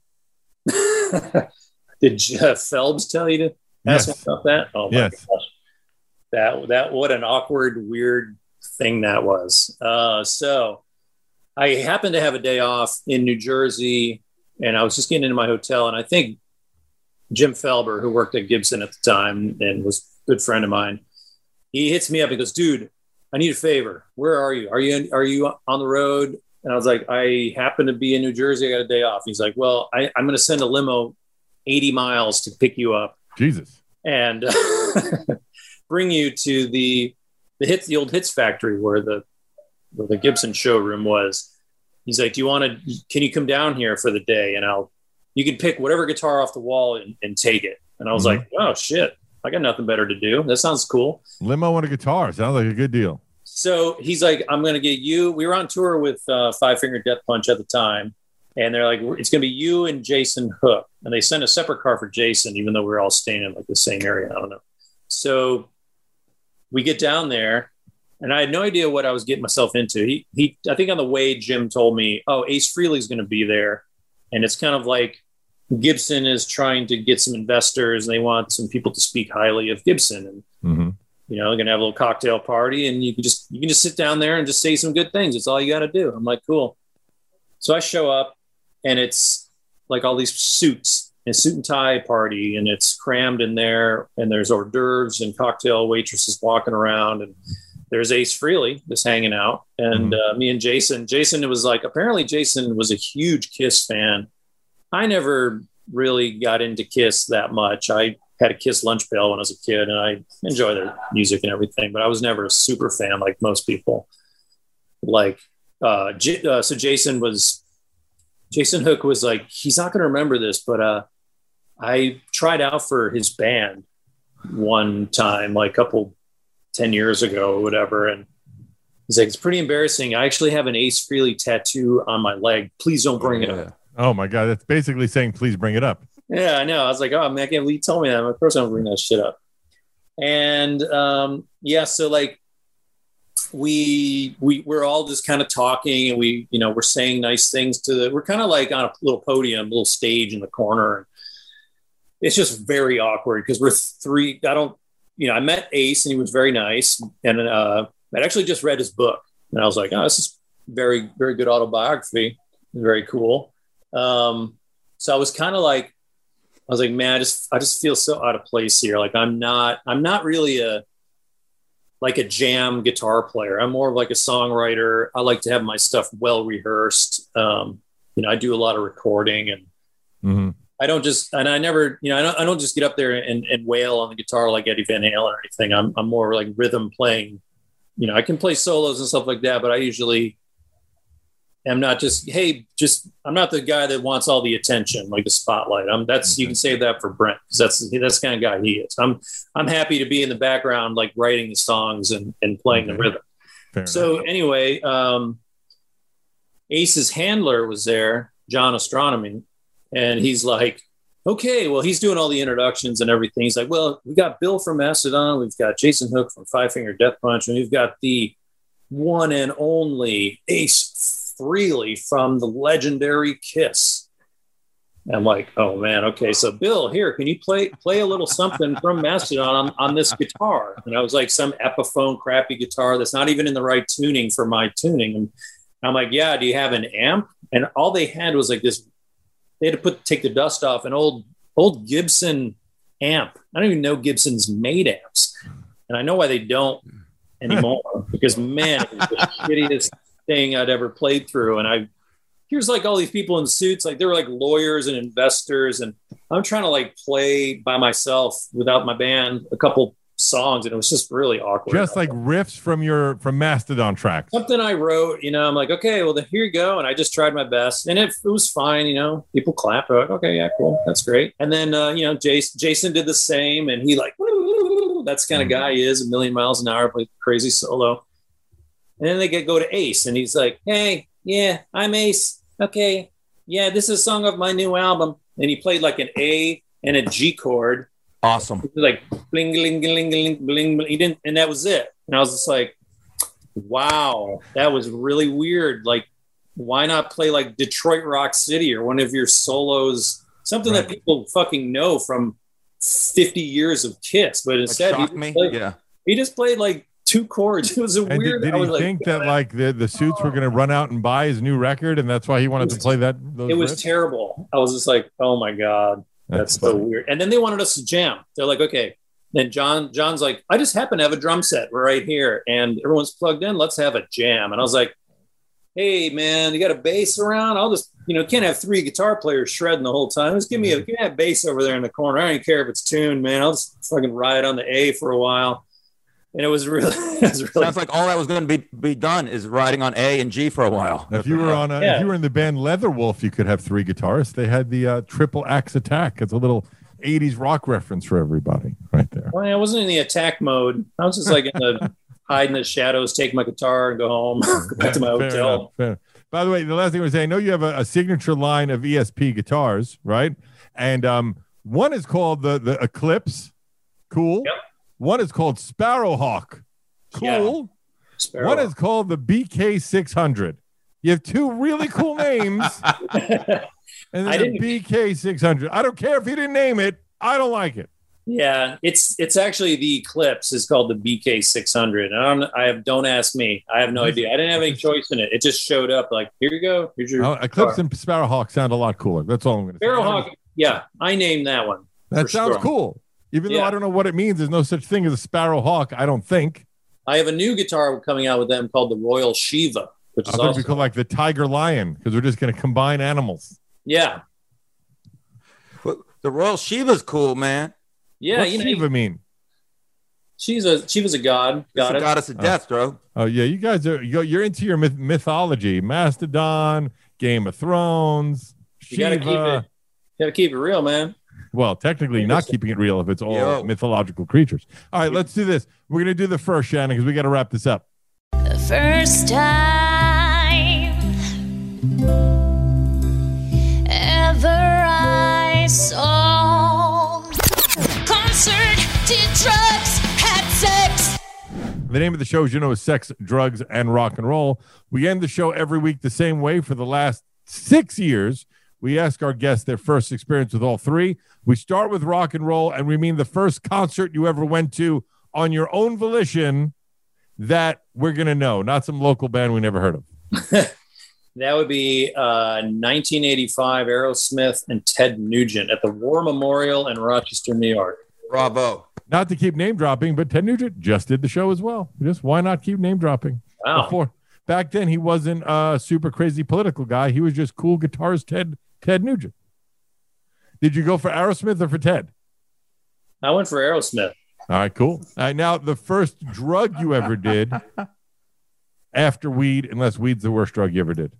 Did Jeff Phelps tell you to ask him about that? Oh my gosh. That what an awkward, weird thing that was. So I happened to have a day off in New Jersey, and I was just getting into my hotel, and I think Jim Felber, who worked at Gibson at the time and was a good friend of mine, he hits me up and goes, dude, I need a favor. Where are you? Are you on the road? And I was like, I happen to be in New Jersey. I got a day off. He's like, well, I'm going to send a limo 80 miles to pick you up. Jesus. And bring you to the old Hits factory where the Gibson showroom was. He's like, can you come down here for the day? And I'll you could pick whatever guitar off the wall and take it. And I was like, oh shit, I got nothing better to do. That sounds cool. Limo and a guitar sounds like a good deal. So he's like, I'm going to get you. We were on tour with Five Finger Death Punch at the time. And they're like, it's going to be you and Jason Hook. And they sent a separate car for Jason, even though we were all staying in like the same area. I don't know. So we get down there and I had no idea what I was getting myself into. He I think on the way, Jim told me, oh, Ace Frehley's going to be there. And it's kind of like Gibson is trying to get some investors and they want some people to speak highly of Gibson. And, you know, they're going to have a little cocktail party and you can just sit down there and just say some good things. It's all you got to do. I'm like, cool. So I show up. And it's like all these suits, a suit and tie party, and it's crammed in there. And there's hors d'oeuvres and cocktail waitresses walking around. And there's Ace Frehley just hanging out. And me and Jason, it was like, apparently Jason was a huge Kiss fan. I never really got into Kiss that much. I had a Kiss lunch pail when I was a kid, and I enjoy their music and everything, but I was never a super fan like most people. Like, so Jason Hook was like, he's not going to remember this, but I tried out for his band one time, like 10 years ago or whatever. And he's like, it's pretty embarrassing. I actually have an Ace Frehley tattoo on my leg. Please don't bring it up. Oh my God. That's basically saying, please bring it up. Yeah, I know. I was like, oh man, I can't believe you told me that. Of course I don't bring that shit up. And so like, we're all just kind of talking and we're saying nice things we're kind of like on a little podium, little stage in the corner. It's just very awkward because we're three. I met Ace and he was very nice. And I'd actually just read his book and I was like, oh, this is very, very good autobiography. Very cool. So I was kind of like, man, I just feel so out of place here. Like I'm not really a jam guitar player. I'm more of like a songwriter. I like to have my stuff well rehearsed. I do a lot of recording and I don't just get up there and wail on the guitar like Eddie Van Halen or anything. I'm more like rhythm playing. I can play solos and stuff like that, but I usually am not I'm not the guy that wants all the attention, like the spotlight. You can save that for Brent because that's the kind of guy he is. I'm happy to be in the background, like writing the songs and playing the rhythm. So anyway, Ace's handler was there, John Astronomy, and he's like, okay, well, he's doing all the introductions and everything. He's like, well, we got Bill from Mastodon, we've got Jason Hook from Five Finger Death Punch, and we've got the one and only Ace Frehley from the legendary Kiss. And I'm like, oh man, okay. So Bill, here, can you play a little something from Mastodon on this guitar? And I was like, some Epiphone crappy guitar that's not even in the right tuning for my tuning. And I'm like, yeah, do you have an amp? And all they had was like this. They had to take the dust off an old Gibson amp. I don't even know Gibson's made amps, and I know why they don't anymore because man, it was the shittiest thing I'd ever played through. And here's like all these people in suits, like they were like lawyers and investors, and I'm trying to like play by myself without my band a couple songs, and it was just really awkward. Just like riffs from Mastodon tracks. Something I wrote, I'm like, okay, well then here you go, and I just tried my best, and it was fine. People clapped. Like, okay, yeah, cool, that's great. And then Jason did the same, and he like that's the kind of guy he is, a million miles an hour, played crazy solo. And then they go to Ace, and he's like, hey, yeah, I'm Ace. Okay, yeah, this is a song of my new album. And he played like an A and a G chord. Awesome. Like bling, bling, bling, bling, bling. He didn't, and that was it. And I was just like, wow, that was really weird. Like, why not play like Detroit Rock City or one of your solos, something that people fucking know from 50 years of Kiss? But instead, he just played like two chords. It was a weird. Did he think that like the suits were going to run out and buy his new record, and that's why he wanted to play that? It was terrible. I was just like, oh my god, that's so weird. And then they wanted us to jam. They're like, okay. Then John's like, I just happen to have a drum set right here, and everyone's plugged in. Let's have a jam. And I was like, hey man, you got a bass around? I'll just, can't have three guitar players shredding the whole time. Just give me a bass over there in the corner. I don't even care if it's tuned, man. I'll just fucking ride on the A for a while. And it was really Sounds like all that was going to be done is riding on A and G for a while. If you were if you were in the band Leatherwolf, you could have 3 guitarists. They had the triple axe attack. It's a little 80s rock reference for everybody right there. Well, I wasn't in the attack mode. I was just like in the hide in the shadows, take my guitar and go home, go back to my hotel. Enough. By the way, the last thing I was saying, I know you have a signature line of ESP guitars, right? And one is called the Eclipse. Cool. Yep. One is called Sparrowhawk. Cool. Yeah. One is called the BK600. You have 2 really cool names. And then the BK600. I don't care if you didn't name it. I don't like it. Yeah, it's actually the Eclipse. It's called the BK600. Don't ask me. I have no idea. I didn't have any choice in it. It just showed up like, here you go. Here's your Eclipse and Sparrowhawk sound a lot cooler. That's all I'm going to say. Sparrowhawk. Yeah, I named that one. That sounds cool. Even though I don't know what it means, there's no such thing as a Sparrowhawk, I don't think. I have a new guitar coming out with them called the Royal Shiva, which is also called like the Tiger Lion because we're just going to combine animals. Yeah. Well, the Royal Shiva's cool, man. Yeah, What's Shiva mean? She was a god. It's a goddess of death, bro. Oh yeah, you guys you're into your mythology, Mastodon, Game of Thrones, Shiva. You gotta keep it real, man. Well, technically, not keeping it real if it's all mythological creatures. All right, let's do this. We're gonna do the first, Shannon, because we got to wrap this up. The first time ever I saw concert, did drugs, had sex. The name of the show, as you know, is Sex, Drugs, and Rock and Roll. We end the show every week the same way for the last 6 years. We ask our guests their first experience with all 3. We start with rock and roll, and we mean the first concert you ever went to on your own volition that we're going to know, not some local band we never heard of. That would be 1985 Aerosmith and Ted Nugent at the War Memorial in Rochester, New York. Bravo. Not to keep name dropping, but Ted Nugent just did the show as well. Just why not keep name dropping? Wow. Back then, he wasn't a super crazy political guy. He was just cool guitarist Ted Nugent. Did you go for Aerosmith or for Ted? I went for Aerosmith. All right, cool. All right, now the first drug you ever did after weed, unless weed's the worst drug you ever did.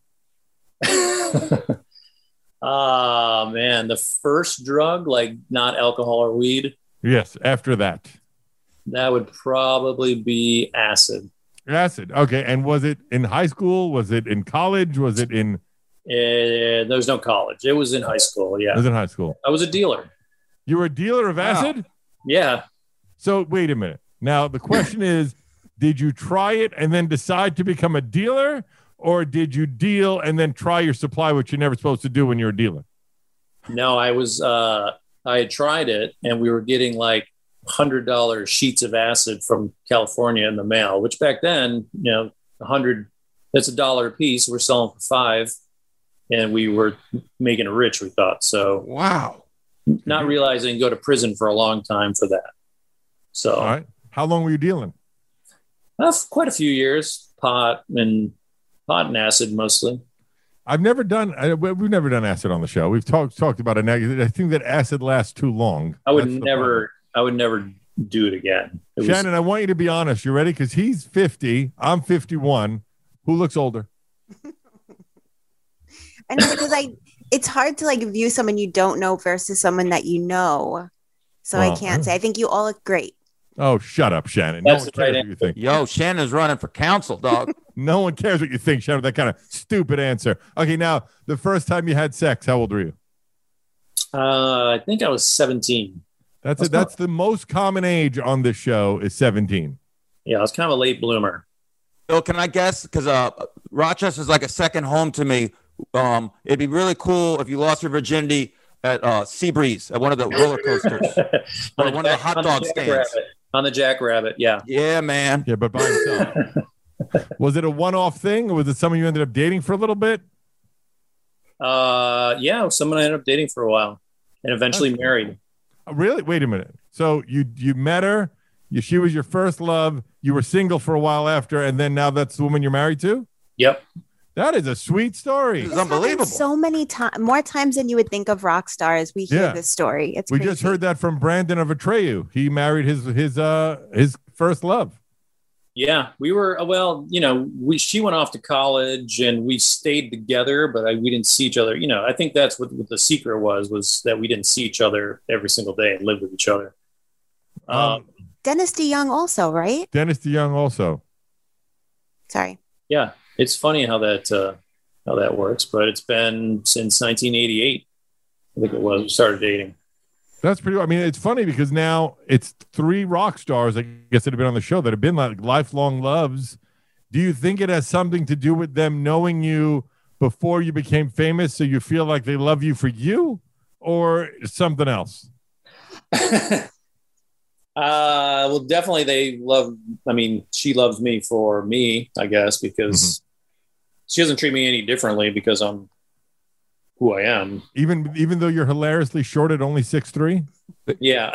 Oh, man. The first drug, like not alcohol or weed? Yes, after that. That would probably be acid. Acid. Okay. And was it in high school? Was it in college? Was it in... There's no college. It was in high school, yeah. It was in high school. I was a dealer. You were a dealer of acid? Yeah. So wait a minute. Now, the question is, did you try it and then decide to become a dealer? Or did you deal and then try your supply, which you're never supposed to do when you're a dealer? No, I had tried it, and we were getting like $100 sheets of acid from California in the mail, which back then, 100, that's $1 a piece. We're selling for $5, and we were making it rich, we thought. So, wow. Not realizing go to prison for a long time for that. So, all right. How long were you dealing? Quite a few years. Pot and acid mostly. We've never done acid on the show. We've talked about it. I think that acid lasts too long. I would never do it again. Shannon, I want you to be honest. You ready? Because he's 50. I'm 51. Who looks older? I know, because it's hard to view someone you don't know versus someone that you know. So I can't say. I think you all look great. Oh, shut up, Shannon. That's no one cares what you think. Yo, Shannon's running for council, dog. No one cares what you think, Shannon. That kind of stupid answer. Okay, now, the first time you had sex, how old were you? I think I was 17. That's the most common age on this show is 17. Yeah, I was kind of a late bloomer. Bill, can I guess? Because Rochester's like a second home to me. It'd be really cool if you lost your virginity at Seabreeze, at one of the roller coasters. Or one of the hot dog stands. On the Jackrabbit, yeah. Yeah, man. Yeah, but by himself. Was it a one-off thing, or was it someone you ended up dating for a little bit? Yeah, someone I ended up dating for a while and eventually married. Really? Wait a minute. So you met her, she was your first love, you were single for a while after, and then now that's the woman you're married to? Yep. That is a sweet story. It's unbelievable. So many times, more times than you would think of rock stars. We hear this story. It's we crazy. just heard that from Brandon of Atreyu. He married his first love. Yeah, we were, well, she went off to college and we stayed together, but we didn't see each other. I think that's what the secret was that we didn't see each other every single day and live with each other. Dennis DeYoung also, right? Dennis DeYoung also. Sorry. Yeah, it's funny how that works, but it's been since 1988. I think it was. We started dating. That's pretty. I mean, it's funny because now it's 3 rock stars, I guess, that have been on the show that have been like lifelong loves. Do you think it has something to do with them knowing you before you became famous, so you feel like they love you for you, or something else? Well, definitely they love. I mean, she loves me for me, I guess, because she doesn't treat me any differently because I'm who I am. Even though you're hilariously short at only 6'3". Yeah.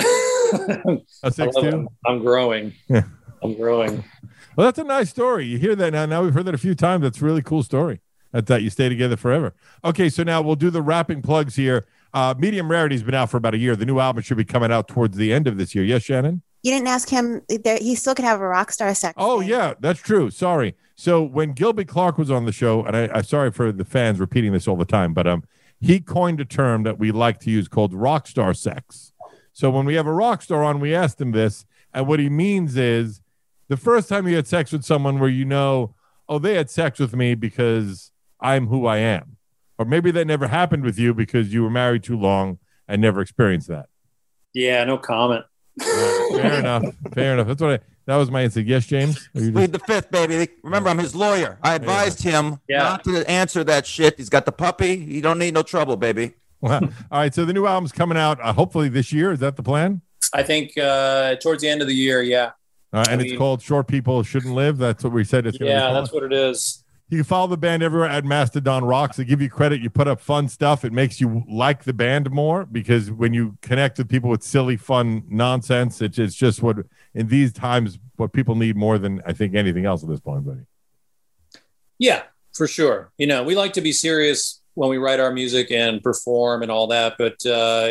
A 6'2". I'm growing. Yeah. I'm growing. Well, that's a nice story. You hear that now. Now we've heard that a few times. That's a really cool story. That you stay together forever. Okay, so now we'll do the wrapping plugs here. Medium Rarity's been out for about a year. The new album should be coming out towards the end of this year. Yes, Shannon? You didn't ask him. He still could have a rock star sex. Oh, yeah, that's true. Sorry. So when Gilby Clarke was on the show, and I'm sorry for the fans repeating this all the time, but he coined a term that we like to use called rock star sex. So when we have a rock star on, we asked him this, and what he means is the first time you had sex with someone where they had sex with me because I'm who I am. Or maybe that never happened with you because you were married too long and never experienced that. Yeah, no comment. Fair enough. That was my instinct. Yes, James? Plead the fifth, baby. Remember, I'm his lawyer. I advised him not to answer that shit. He's got the puppy. You don't need no trouble, baby. Well, all right, so the new album's coming out hopefully this year. Is that the plan? I think towards the end of the year, yeah. It's called Short People Shouldn't Live. That's what we said. That's what it is. You can follow the band everywhere at Mastodon Rocks. They give you credit. You put up fun stuff. It makes you like the band more because when you connect with people with silly, fun nonsense, it's just what in these times what people need more than I think anything else at this point, buddy. Yeah, for sure. We like to be serious when we write our music and perform and all that, but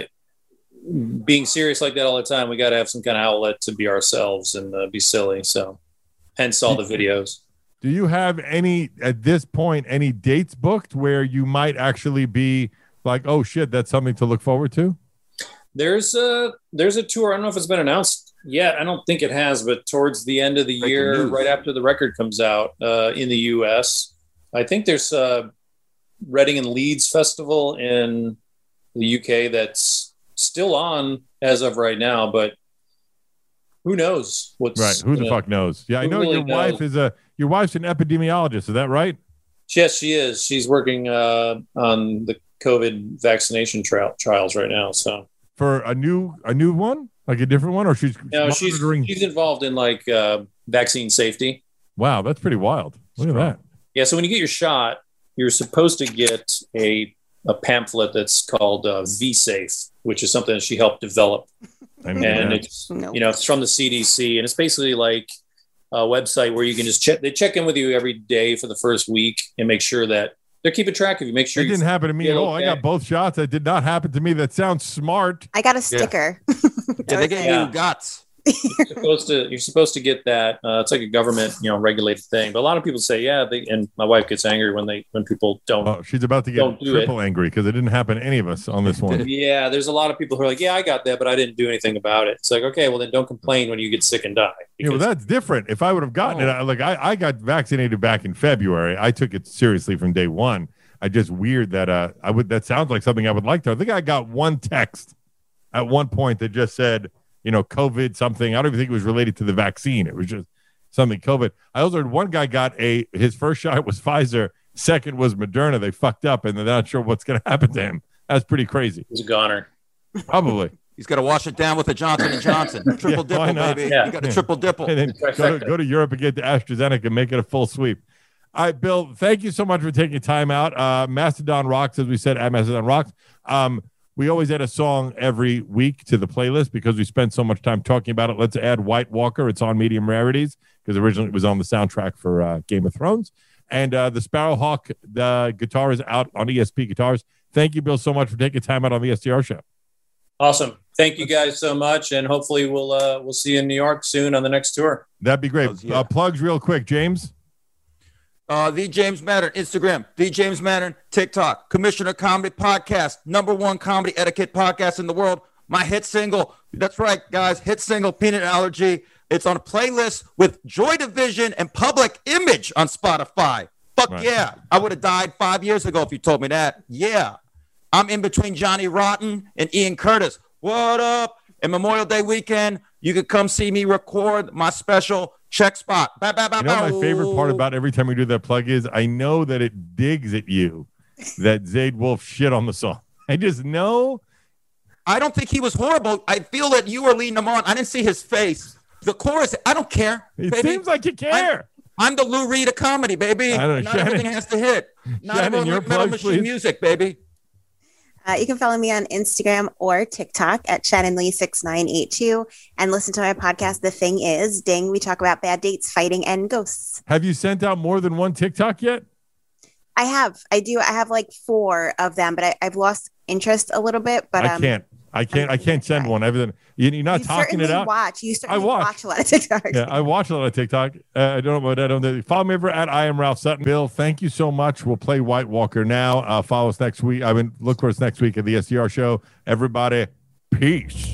being serious like that all the time, we got to have some kind of outlet to be ourselves and be silly. So, hence all the videos. Do you have at this point, any dates booked where you might actually be like, oh shit, that's something to look forward to? There's a tour. I don't know if it's been announced yet. I don't think it has, but towards the end of the year, right after the record comes out in the US, I think there's a Reading and Leeds Festival in the UK that's still on as of right now, but who knows what's right. Who the fuck knows? Yeah, I know really your wife's an epidemiologist. Is that right? Yes, she is. She's working on the COVID vaccination trials right now. So for a new one, like a different one, or she's involved in like vaccine safety. Wow, that's pretty wild. Look at that. Yeah. So when you get your shot, you're supposed to get a pamphlet that's called V-Safe, which is something that she helped develop. And it's it's from the CDC, and it's basically like a website where you can just check. They check in with you every day for the first week and make sure that they're keeping track of you. Make sure it didn't happen to me at all. I got both shots. That did not happen to me. That sounds smart. I got a sticker. Yeah, they get you guts. You're supposed to get that. It's like a government, regulated thing. But a lot of people say, and my wife gets angry when people don't. Oh, she's about to get triple angry because it didn't happen to any of us on this one. Yeah, there's a lot of people who are like, yeah, I got that, but I didn't do anything about it. It's like, okay, well then don't complain when you get sick and die. Yeah, well, that's different. If I would have gotten it, I got vaccinated back in February. I took it seriously from day one. I just weird that that sounds like something I would like to. I think I got one text at one point that just said, COVID something. I don't even think it was related to the vaccine. It was just something COVID. I also heard one guy got his first shot was Pfizer. Second was Moderna. They fucked up and they're not sure what's going to happen to him. That's pretty crazy. He's a goner. Probably. He's got to wash it down with a Johnson & Johnson. Triple dipple, baby. Yeah. You got a triple dipple. And then go to Europe and get the AstraZeneca and make it a full sweep. All right, Bill, thank you so much for taking time out. Mastodon Rocks, as we said, at Mastodon Rocks. We always add a song every week to the playlist because we spend so much time talking about it. Let's add White Walker. It's on Medium Rarities because originally it was on the soundtrack for Game of Thrones. And the Sparrowhawk, the guitar is out on ESP Guitars. Thank you, Bill, so much for taking time out on the STR show. Awesome. Thank you guys so much, and hopefully we'll see you in New York soon on the next tour. That'd be great. Plugs real quick, James. The James Mattern, Instagram, The James Mattern, TikTok, Commissioner Comedy Podcast, #1 comedy etiquette podcast in the world. My hit single, that's right, guys, hit single, Peanut Allergy. It's on a playlist with Joy Division and Public Image on Spotify. Fuck right. Yeah. I would have died 5 years ago if you told me that. Yeah. I'm in between Johnny Rotten and Ian Curtis. What up? And Memorial Day weekend, you could come see me record my special Check Spot. You know what my favorite part about every time we do that plug is I know that it digs at you that Zayd Wolf shit on the song. I just know. I don't think he was horrible. I feel that you were leading him on. I didn't see his face. The chorus, I don't care. It seems like you care. I'm the Lou Reed of comedy, baby. I don't know. Not everything has to hit. Not Shannon, your metal plug, machine please. music, baby. You can follow me on Instagram or TikTok at ShannonLee6982 and listen to my podcast, The Thing Is. Ding, we talk about bad dates, fighting, and ghosts. Have you sent out more than one TikTok yet? I have. I do. I have like 4 of them, but I've lost interest a little bit. But I can't send one. You're not talking it out. You certainly watch a lot of TikToks. Yeah, I watch a lot of TikTok. I don't know what I don't. Follow me over at I am Ralph Sutton. Bill, thank you so much. We'll play White Walker now. Follow us next week. Look for us next week at the SDR show. Everybody, peace.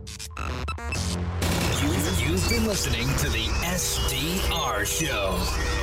You've been listening to the SDR Show.